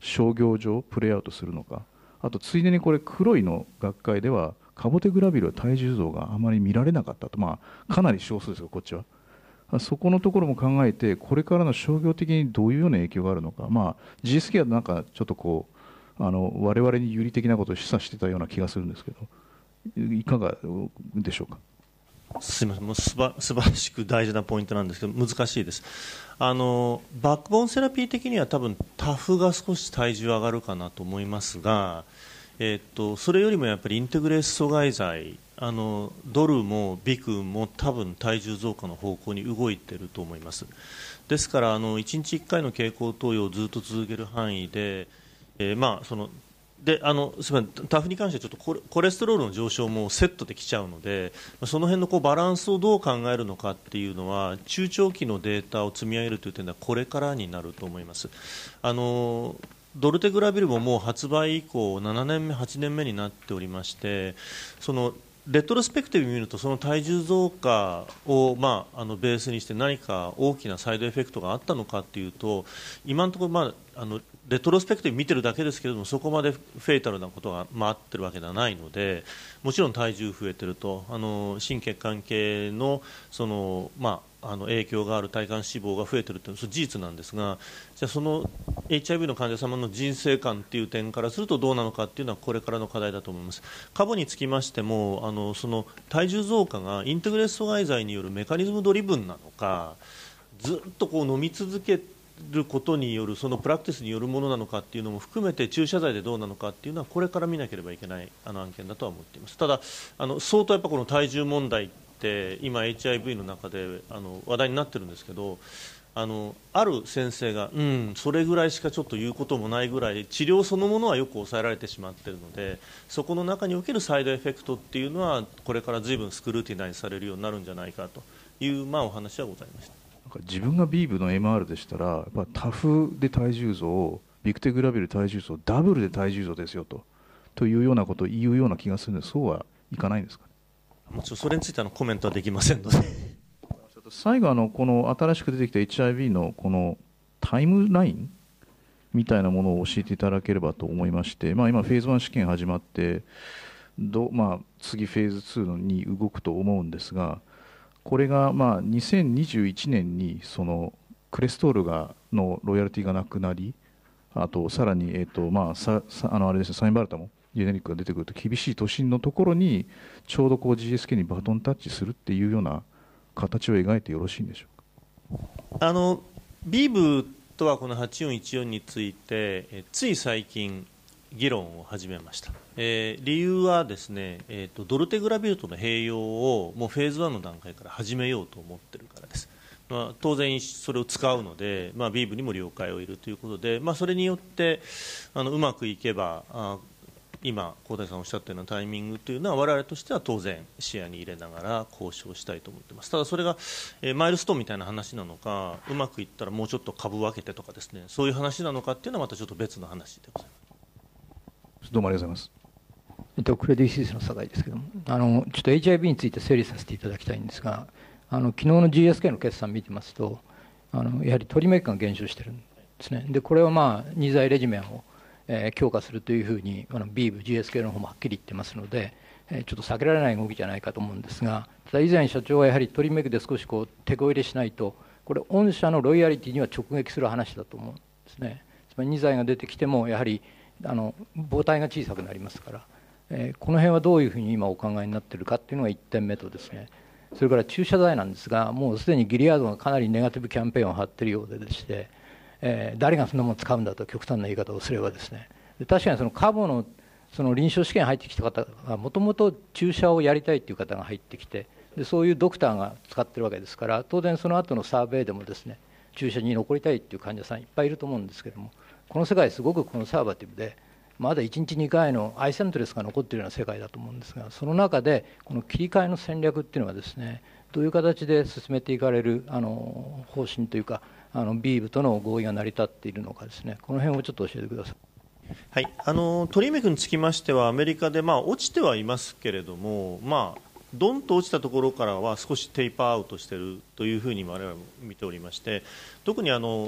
商業上プレーアウトするのか、あとついでにこれ黒いの学会ではカボテグラビルは体重増があまり見られなかったと、まあ、かなり少数ですがこっちはそこのところも考えてこれからの商業的にどういうような影響があるのか、まあ、ジーエスケー はなんかちょっとこうあの我々に有利的なことを示唆してたような気がするんですけどいかがでしょうか。 すみません、もうすば素晴らしく大事なポイントなんですけど難しいです。あのバックボーンセラピー的には多分タフが少し体重上がるかなと思いますが、えー、っとそれよりもやっぱりインテグレース阻害剤あのドルもビクも多分体重増加の方向に動いていると思います。ですからあのいちにちいっかいの経口投与をずっと続ける範囲で、えーまあそのであのすみませんタフに関してはちょっとコレ、コレステロールの上昇もセットできちゃうのでその辺のこうバランスをどう考えるのかっていうのは中長期のデータを積み上げるという点ではこれからになると思います。あのドルテグラビルももう発売以降ななねんめはちねんめになっておりましてそのレトロスペクティブに見るとその体重増加を、まあ、あのベースにして何か大きなサイドエフェクトがあったのかというと今のところ、まあ、あのレトロスペクティブ見てるだけですけれどもそこまでフェイタルなことが回っているわけではないのでもちろん体重増えているとあの心血管系の、その、まあ、あの影響がある体幹脂肪が増えているというのは事実なんですがじゃあその エイチアイブイ の患者様の人生観という点からするとどうなのかというのはこれからの課題だと思います。過去につきましてもあのその体重増加がインテグレース阻害剤によるメカニズムドリブンなのかずっとこう飲み続けることによるそのプラクティスによるものなのかというのも含めて注射剤でどうなのかというのはこれから見なければいけないあの案件だとは思っています。ただあの相当やっぱこの体重問題って今 エイチアイブイ の中であの話題になってるんですけどあのある先生が、うん、それぐらいしかちょっと言うこともないぐらい治療そのものはよく抑えられてしまっているのでそこの中におけるサイドエフェクトっていうのはこれから随分スクルーティナイズされるようになるんじゃないかという、まあ、お話はございました。 自分がビーブの エムアール でしたらやっぱタフで体重増ビクテグラビル体重増ダブルで体重増ですよとというようなことを言うような気がするのでそうはいかないんですかね。 もちろんそれについてのコメントはできませんので最後あのこの新しく出てきた エイチアイブイ のこのタイムラインみたいなものを教えていただければと思いまして、まあ、今フェーズワン試験始まってど、まあ、次フェーズツーに動くと思うんですがこれがまあにせんにじゅういちねんにそのクレストールがのロイヤリティがなくなりあとさらにえーとまあさあのあれですサインバルタもジェネリックが出てくると厳しい都心のところにちょうどこう ジーエスケー にバトンタッチするっていうような形を描いてよろしいんでしょうか。あのビーブとはこのはちよんいちよんについてえつい最近議論を始めました。えー、理由はですね、えーと、ドルテグラビルとの併用をもうフェーズワンの段階から始めようと思っているからです。まあ、当然それを使うので、まあ、ビーブにも了解を得るということで、まあ、それによってあのうまくいけばあ今、香谷さんおっしゃったようなタイミングというのは我々としては当然視野に入れながら交渉したいと思っています。ただそれが、えー、マイルストーンみたいな話なのかうまくいったらもうちょっと株分けてとかですねそういう話なのかっていうのはまたちょっと別の話でございます。 どうもありがとうございます。 えっと、クレディ・スイスの酒井ですけどもあのちょっと エイチアイブイ について整理させていただきたいんですがあの昨日の ジーエスケー の決算を見てますとあのやはりトリメイクが減少しているんですね。でこれはまあに剤レジメンをえー、強化するというふうにあの ビーブ、ジーエスケー の方もはっきり言ってますので、えー、ちょっと避けられない動きじゃないかと思うんですがただ以前社長はやはりトリメイクで少しこう手こ入れしないとこれ御社のロイヤリティには直撃する話だと思うんですね。つまりに剤が出てきてもやはりあの母体が小さくなりますから、えー、この辺はどういうふうに今お考えになっているかというのがいってんめとですねそれから注射剤なんですがもうすでにギリアードがかなりネガティブキャンペーンを張っているようででして、えー、誰がそんなものを使うんだと極端な言い方をすればですね確かにそのカボのその臨床試験入ってきた方がもともと注射をやりたいという方が入ってきてでそういうドクターが使っているわけですから当然その後のサーベイでもですね注射に残りたいという患者さんいっぱいいると思うんですけどもこの世界すごくコンサーバティブでまだいちにちにかいのアイセントレスが残っているような世界だと思うんですがその中でこの切り替えの戦略っていうのはですねどういう形で進めていかれるあの方針というかあのビーブとの合意が成り立っているのかですねこの辺をちょっと教えてください。 はい、あのトリメイクにつきましてはアメリカで、まあ、落ちてはいますけれども、まあ、ドンと落ちたところからは少しテイパーアウトしているというふうに我々も見ておりまして特にあの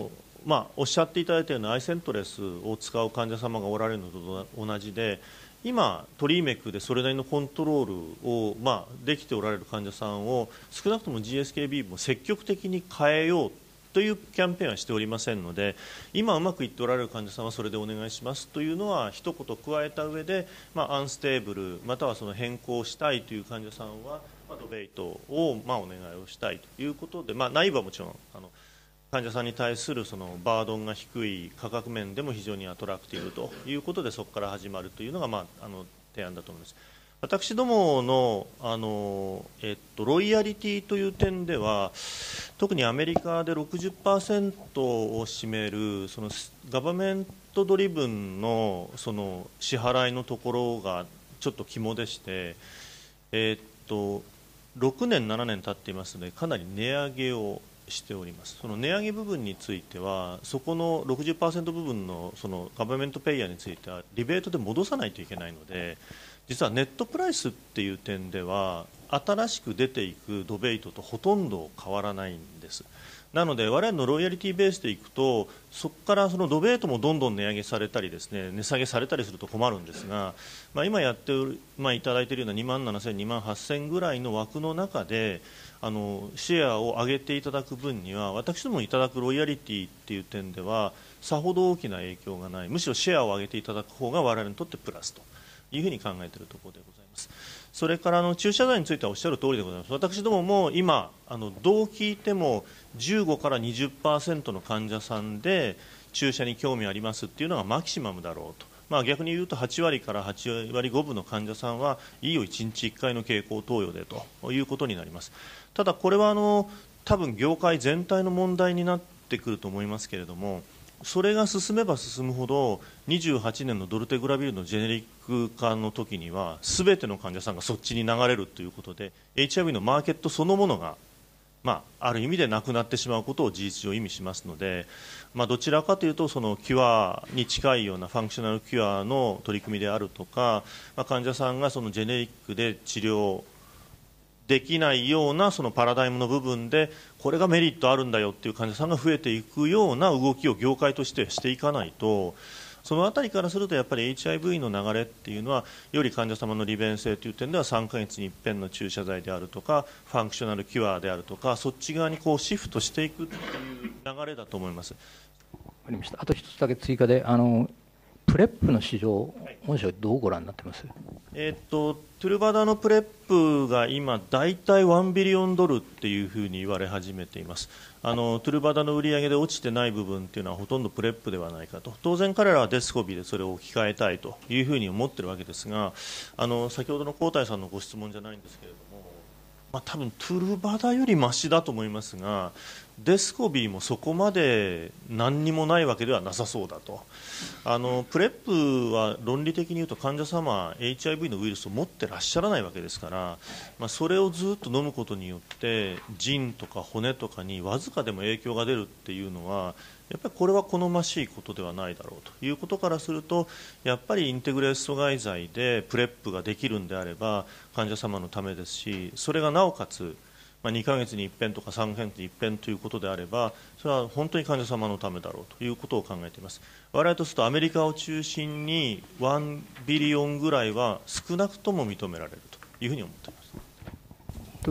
まあ、おっしゃっていただいたようなアイセントレスを使う患者様がおられるのと同じで、今、トリーメックでそれなりのコントロールを、まあ、できておられる患者さんを少なくとも ジーエスケービー も積極的に変えようというキャンペーンはしておりませんので、今うまくいっておられる患者さんはそれでお願いしますというのは一言加えた上で、まあ、アンステーブルまたはその変更したいという患者さんは、まあ、ドベイトを、まあ、お願いをしたいということで、まあ、内部はもちろんあの患者さんに対するそのバードンが低い価格面でも非常にアトラクティブということで、そこから始まるというのが、まあ、あの提案だと思います。私どもの、あの、えっと、ロイヤリティという点では、特にアメリカで ろくじゅっパーセント を占めるそのガバメントドリブンのその支払いのところがちょっと肝でして、えっと、ろくねんななねん経っていますので、かなり値上げをしております。その値上げ部分については、そこの ろくじゅっパーセント 部分のそのガバメントペイヤーについてはリベートで戻さないといけないので、実はネットプライスっていう点では新しく出ていくドベイトとほとんど変わらないんです。なので我々のロイヤリティベースでいくと、そこからそのドベイトもどんどん値上げされたりですね、値下げされたりすると困るんですが、まあ、今やっておる、まあ、いただいているようなにまんななせん、にまんはっせんぐらいの枠の中であのシェアを上げていただく分には、私どもいただくロイヤリティっていう点ではさほど大きな影響がない、むしろシェアを上げていただく方が我々にとってプラスというふうに考えているところでございます。それからあの注射剤についてはおっしゃる通りでございます。私どもも今あのどう聞いてもじゅうごからにじゅっパーセントの患者さんで注射に興味ありますっていうのがマキシマムだろうと、まあ、逆に言うとはちわりからはちわりごぶの患者さんはいいよいちにちいっかいの経口投与でということになります。ただこれはあの多分業界全体の問題になってくると思いますけれども、それが進めば進むほどにじゅうはちねんのドルテグラビルのジェネリック化の時には全ての患者さんがそっちに流れるということで エイチアイブイ のマーケットそのものが、まあ、ある意味でなくなってしまうことを事実上意味しますので、まあ、どちらかというとそのキュアに近いようなファンクショナルキュアの取り組みであるとか、まあ、患者さんがそのジェネリックで治療できないようなそのパラダイムの部分でこれがメリットあるんだよっていう患者さんが増えていくような動きを業界としてしていかないと、そのあたりからするとやっぱり エイチアイブイ の流れっていうのはより患者様の利便性という点ではさんかげつに一遍の注射剤であるとかファンクショナルキュアであるとかそっち側にこうシフトしていくっていう流れだと思います。 わかりました。あと一つだけ追加で、あのプレップの市場、御社はどうご覧になってます？ えー、っとトゥルバダのプレップが今大体ワンビリオンドルっていうふうに言われ始めています。あのトゥルバダの売り上げで落ちてない部分っていうのはほとんどプレップではないかと。当然彼らはデスコビーでそれを置き換えたいというふうに思っているわけですが、あの先ほどの高台さんのご質問じゃないんですけれども、まあ、多分トゥルバダよりマシだと思いますが、デスコビーもそこまで何にもないわけではなさそうだと。あのプレップは論理的に言うと患者様 エイチアイブイ のウイルスを持ってらっしゃらないわけですから、まあ、それをずっと飲むことによって腎とか骨とかにわずかでも影響が出るっていうのはやっぱりこれは好ましいことではないだろうということからすると、やっぱりインテグレース阻害剤でプレップができるんであれば患者様のためですし、それがなおかつまあ、にかげつにいっぺんとかさんかげつにいっぺんということであればそれは本当に患者様のためだろうということを考えています。我々とするとアメリカを中心にいちビリオンぐらいは少なくとも認められるというふうに思っています。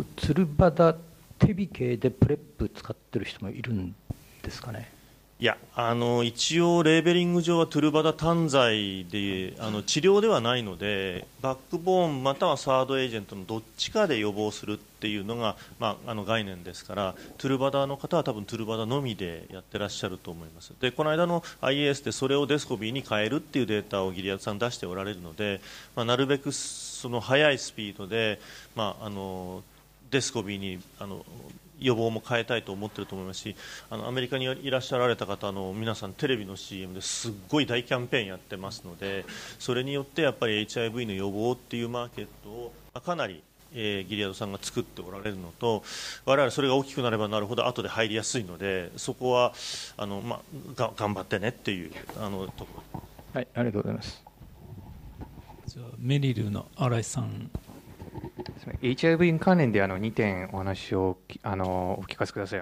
ツルバダ手引系でプレップ使ってる人もいるんですかね？ いやあの一応レーベリング上はトゥルバダ単剤であの治療ではないのでバックボーンまたはサードエージェントのどっちかで予防するっていうのが、まあ、あの概念ですから、トゥルバダの方は多分トゥルバダのみでやってらっしゃると思います。でこの間の アイエーエス でそれをデスコビーに変えるっていうデータをギリアドさん出しておられるので、まあ、なるべくその速いスピードで、まあ、あのデスコビーにあの予防も変えたいと思っていると思いますし、あのアメリカにいらっしゃられた方の皆さんテレビの シーエム ですっごい大キャンペーンやってますので、それによってやっぱり エイチアイブイ の予防っていうマーケットをかなり、えー、ギリアドさんが作っておられるのと、我々それが大きくなればなるほど後で入りやすいので、そこはあの、まあ、が頑張ってねっていうあのところ。 はい、ありがとうございます。 じゃあメリルの新井さん。 エイチアイブイ 関連であのにてんお話をあのお聞かせください。あのいっ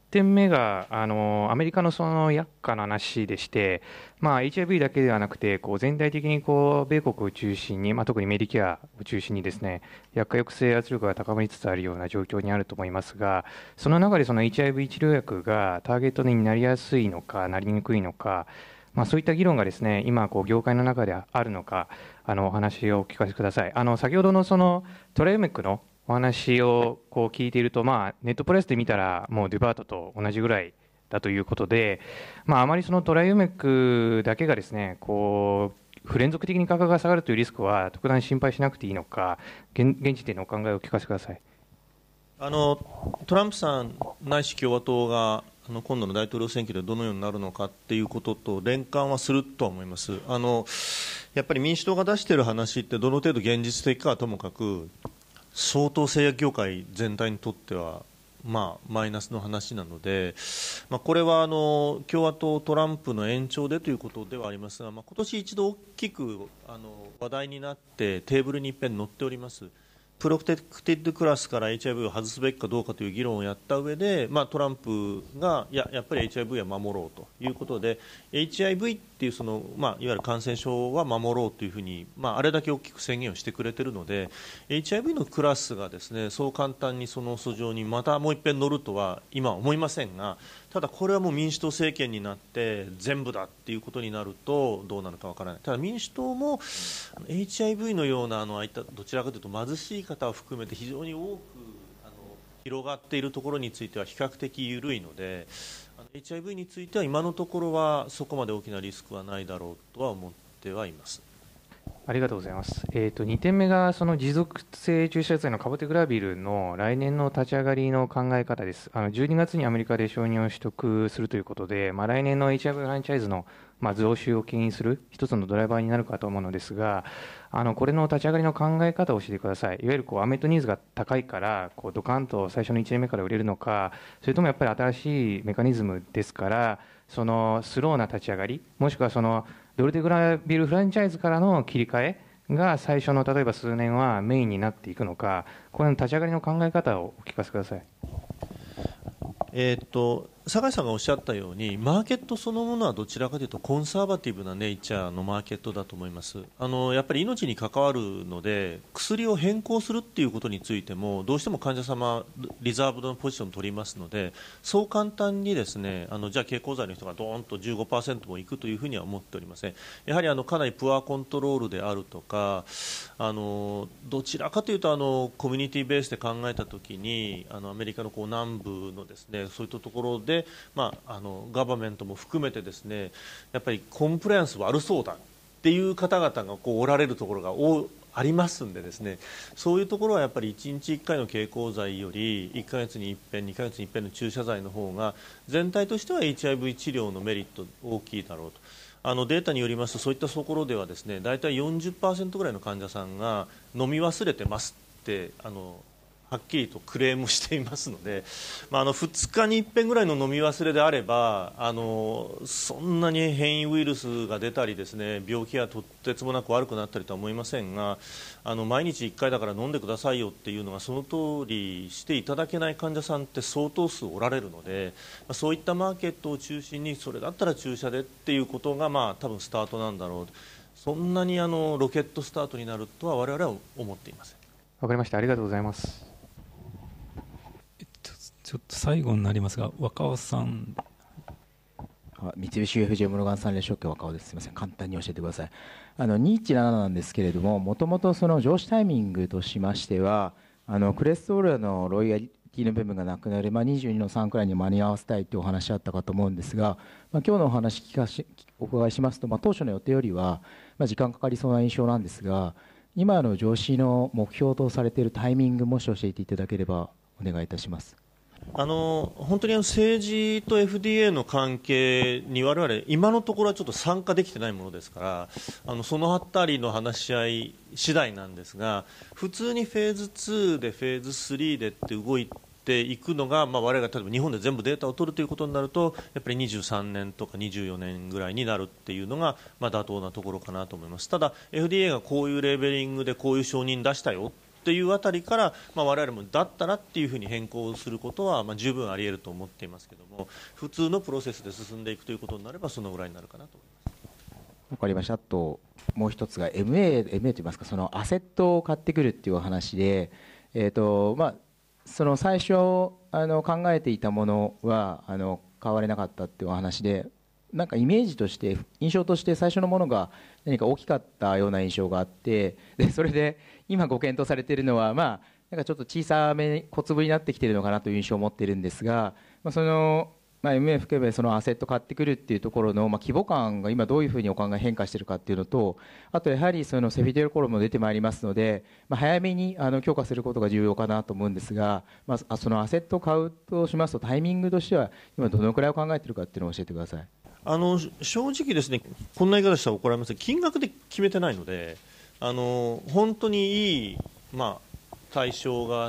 てんめがあのアメリカのその薬価の話でして、まあ、エイチアイブイ だけではなくてこう全体的にこう米国を中心に、まあ、特にメディケアを中心にですね薬価抑制圧力が高まりつつあるような状況にあると思いますが、その中でその エイチアイブイ 治療薬がターゲットになりやすいのかなりにくいのか、まあ、そういった議論がですね今こう業界の中であるのか、あのお話をお聞かせください。あの先ほどのそのトライオメックのお話をこう聞いていると、まあ、ネットプライスで見たらもうデュバートと同じぐらいだということで、まあ、あまりそのトライオメックだけがですねこう不連続的に価格が下がるというリスクは特段心配しなくていいのか、現現時点のお考えをお聞かせください。 あのトランプさんないし共和党があの今度の大統領選挙でどのようになるのかっていうことと連関はするとは思います。あのやっぱり民主党が出している話ってどの程度現実的かはともかく相当製薬業界全体にとっては、まあ、マイナスの話なので、まあ、これはあの共和党トランプの延長でということではありますが、まあ、今年一度大きくあの話題になってテーブルにいっぺん載っておりますプロテクテッドクラスから エイチアイブイ を外すべきかどうかという議論をやった上で、まあ、トランプがいや、やっぱり エイチアイブイ は守ろうということで エイチアイブイ っていうその、まあ、いわゆる感染症は守ろうというふうに、まあ、あれだけ大きく宣言をしてくれているので エイチアイブイ のクラスがですねそう簡単にその訴状にまたもう一遍乗るとは今は思いませんが、ただこれはもう民主党政権になって全部だっていうことになるとどうなるかわからない。ただ民主党も エイチアイブイ のようなあのああいったどちらかというと貧しい方を含めて非常に多くあの広がっているところについては比較的緩いので、エイチアイブイ については今のところはそこまで大きなリスクはないだろうとは思ってはいます。 ありがとうございます。えー、とにてんめがその持続性注射剤のカボテグラビルの来年の立ち上がりの考え方です。あのじゅうにがつにアメリカで承認を取得するということで、まあ、来年の エイチアイブイ フランチャイズのまあ増収を牽引する一つのドライバーになるかと思うのですが、あのこれの立ち上がりの考え方を教えてください。いわゆるこうアメットニーズが高いからこうドカンと最初のいちねんめから売れるのか、それともやっぱり新しいメカニズムですからそのスローな立ち上がり、もしくはそのドルテグラビルフランチャイズからの切り替えが最初の例えば数年はメインになっていくのか、これの立ち上がりの考え方をお聞かせください。 えー、っと酒井さんがおっしゃったようにマーケットそのものはどちらかというとコンサバティブなネイチャーのマーケットだと思います。あのやっぱり命に関わるので薬を変更するっていうことについてもどうしても患者様リザーブドのポジションを取りますので、そう簡単にですねあのじゃあ経口剤の人がドーンと じゅうごパーセント もいくというふうには思っておりません。やはりあのかなりプアコントロールであるとか、あのどちらかというとあのコミュニティベースで考えたときにあのアメリカのこう南部のですねそういったところで、まあ、あのガバメントも含めてですねやっぱりコンプライアンス悪そうだっていう方々がこうおられるところがおありますんでですね、そういうところはやっぱりいちにちいっかいの経口剤よりいっかげつにいっぺんにかげつにいっぺんの注射剤の方が全体としては エイチアイブイ 治療のメリット大きいだろうと。あのデータによりますとそういったところではですね大体 よんじゅっパーセント ぐらいの患者さんが飲み忘れてますってあのはっきりとクレームしていますので、まあ、あのふつかにいっぺんぐらいの飲み忘れであればあのそんなに変異ウイルスが出たりですね病気がとてつもなく悪くなったりとは思いませんが、あの毎日いっかいだから飲んでくださいよっていうのがその通りしていただけない患者さんって相当数おられるので、まあ、そういったマーケットを中心にそれだったら注射でっていうことがまあ多分スタートなんだろう。そんなにあのロケットスタートになるとは我々は思っていません。 わかりました。ありがとうございます。 ちょっと最後になりますが、若尾さん。 三菱 ユーエフジェー モルガンスタンレー証券若尾です。すみません、簡単に教えてください。あのにいちなななんですけれども、もともとその上市タイミングとしましては、あのクレストールのロイヤリティの部分がなくなればにじゅうにのさんくらいに間に合わせたいというお話あったかと思うんですが、まあ、今日のお話聞かしお伺いしますと、まあ、当初の予定よりは、まあ、時間かかりそうな印象なんですが、今の上市の目標とされているタイミングもし教えていただければお願いいたします。 あの本当にあの政治と エフディーエー の関係に我々今のところはちょっと参加できてないものですから、あのそのあたりの話し合い次第なんですが、普通にフェーズツーでフェーズスリーでって動いていくのが、まあ、我々が例えば日本で全部データを取るということになるとやっぱりにじゅうさんねんとかにじゅうよねんぐらいになるっていうのが、まあ、妥当なところかなと思います。ただ エフディーエー がこういうレーベリングでこういう承認出したよっっていうあたりから、まあ、我々もだったらっていうふうに変更することは、まあ、十分あり得ると思っていますけども、普通のプロセスで進んでいくということになればそのぐらいになるかなと思います。 わかりました。あともう一つが エムエー、エムエー といいますか、そのアセットを買ってくるっていうお話で、えーとまあ、その最初あの考えていたものはあの買われなかったっていうお話で、なんかイメージとして印象として最初のものが何か大きかったような印象があって、でそれで今ご検討されているのは、まあ、なんかちょっと小さめ小粒になってきているのかなという印象を持っているんですが、まあ、そのまあ、エムエー 含めそのアセット買ってくるっていうところの、まあ、規模感が今どういうふうにお考え変化しているかっていうのと、あとやはりそのセフィデロコロも出てまいりますので、まあ、早めにあの強化することが重要かなと思うんですが、まあ、そのアセットを買うとしますとタイミングとしては今どのくらいを考えているかっていうのを教えてください。 あの正直ですね、こんな言い方したら怒られますが、金額で決めてないので、あの本当にいい、まあ、対象があって、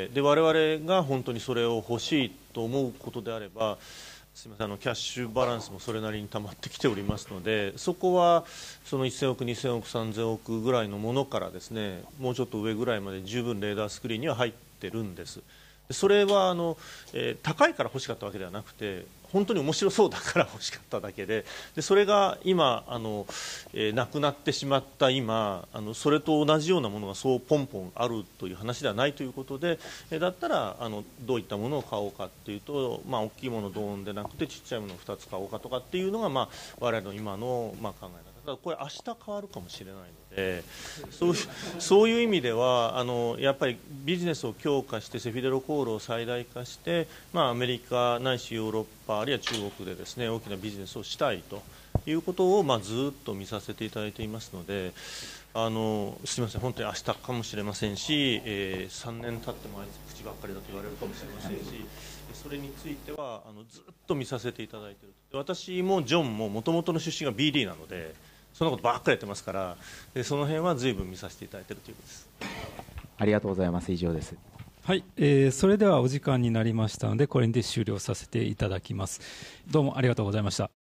で我々が本当にそれを欲しいと思うことであれば、すみません、あのキャッシュバランスもそれなりに溜まってきておりますので、そこはそのせんおく、にせんおく、さんぜんおくぐらいのものからですね、もうちょっと上ぐらいまで十分レーダースクリーンには入ってるんです。それはあの、えー、高いから欲しかったわけではなくて、本当に面白そうだから欲しかっただけで、でそれが今あの、えー、なくなってしまった今、あのそれと同じようなものがそうポンポンあるという話ではないということで、えー、だったらあのどういったものを買おうかというと、まあ、大きいものドーンでなくてちっちゃいものをふたつ買おうかとかっていうのが、まあ、我々の今の、まあ、考え方。ただこれ明日変わるかもしれないので、そういう、そういう意味ではあのやっぱりビジネスを強化してセフィデロコールを最大化して、まあ、アメリカないしヨーロッパあるいは中国でですね大きなビジネスをしたいということを、まあ、ずっと見させていただいていますので、あのすみません、本当に明日かもしれませんし、えー、さんねん経ってもあいつ口ばっかりだと言われるかもしれませんし、それについてはあのずっと見させていただいている。私もジョンももともとの出身が ビーディー なので、そんなことばっかりやってますから、でその辺は随分見させていただいているということです。 ありがとうございます。以上です。 はい、えー、それではお時間になりましたので、これで終了させていただきます。どうもありがとうございました。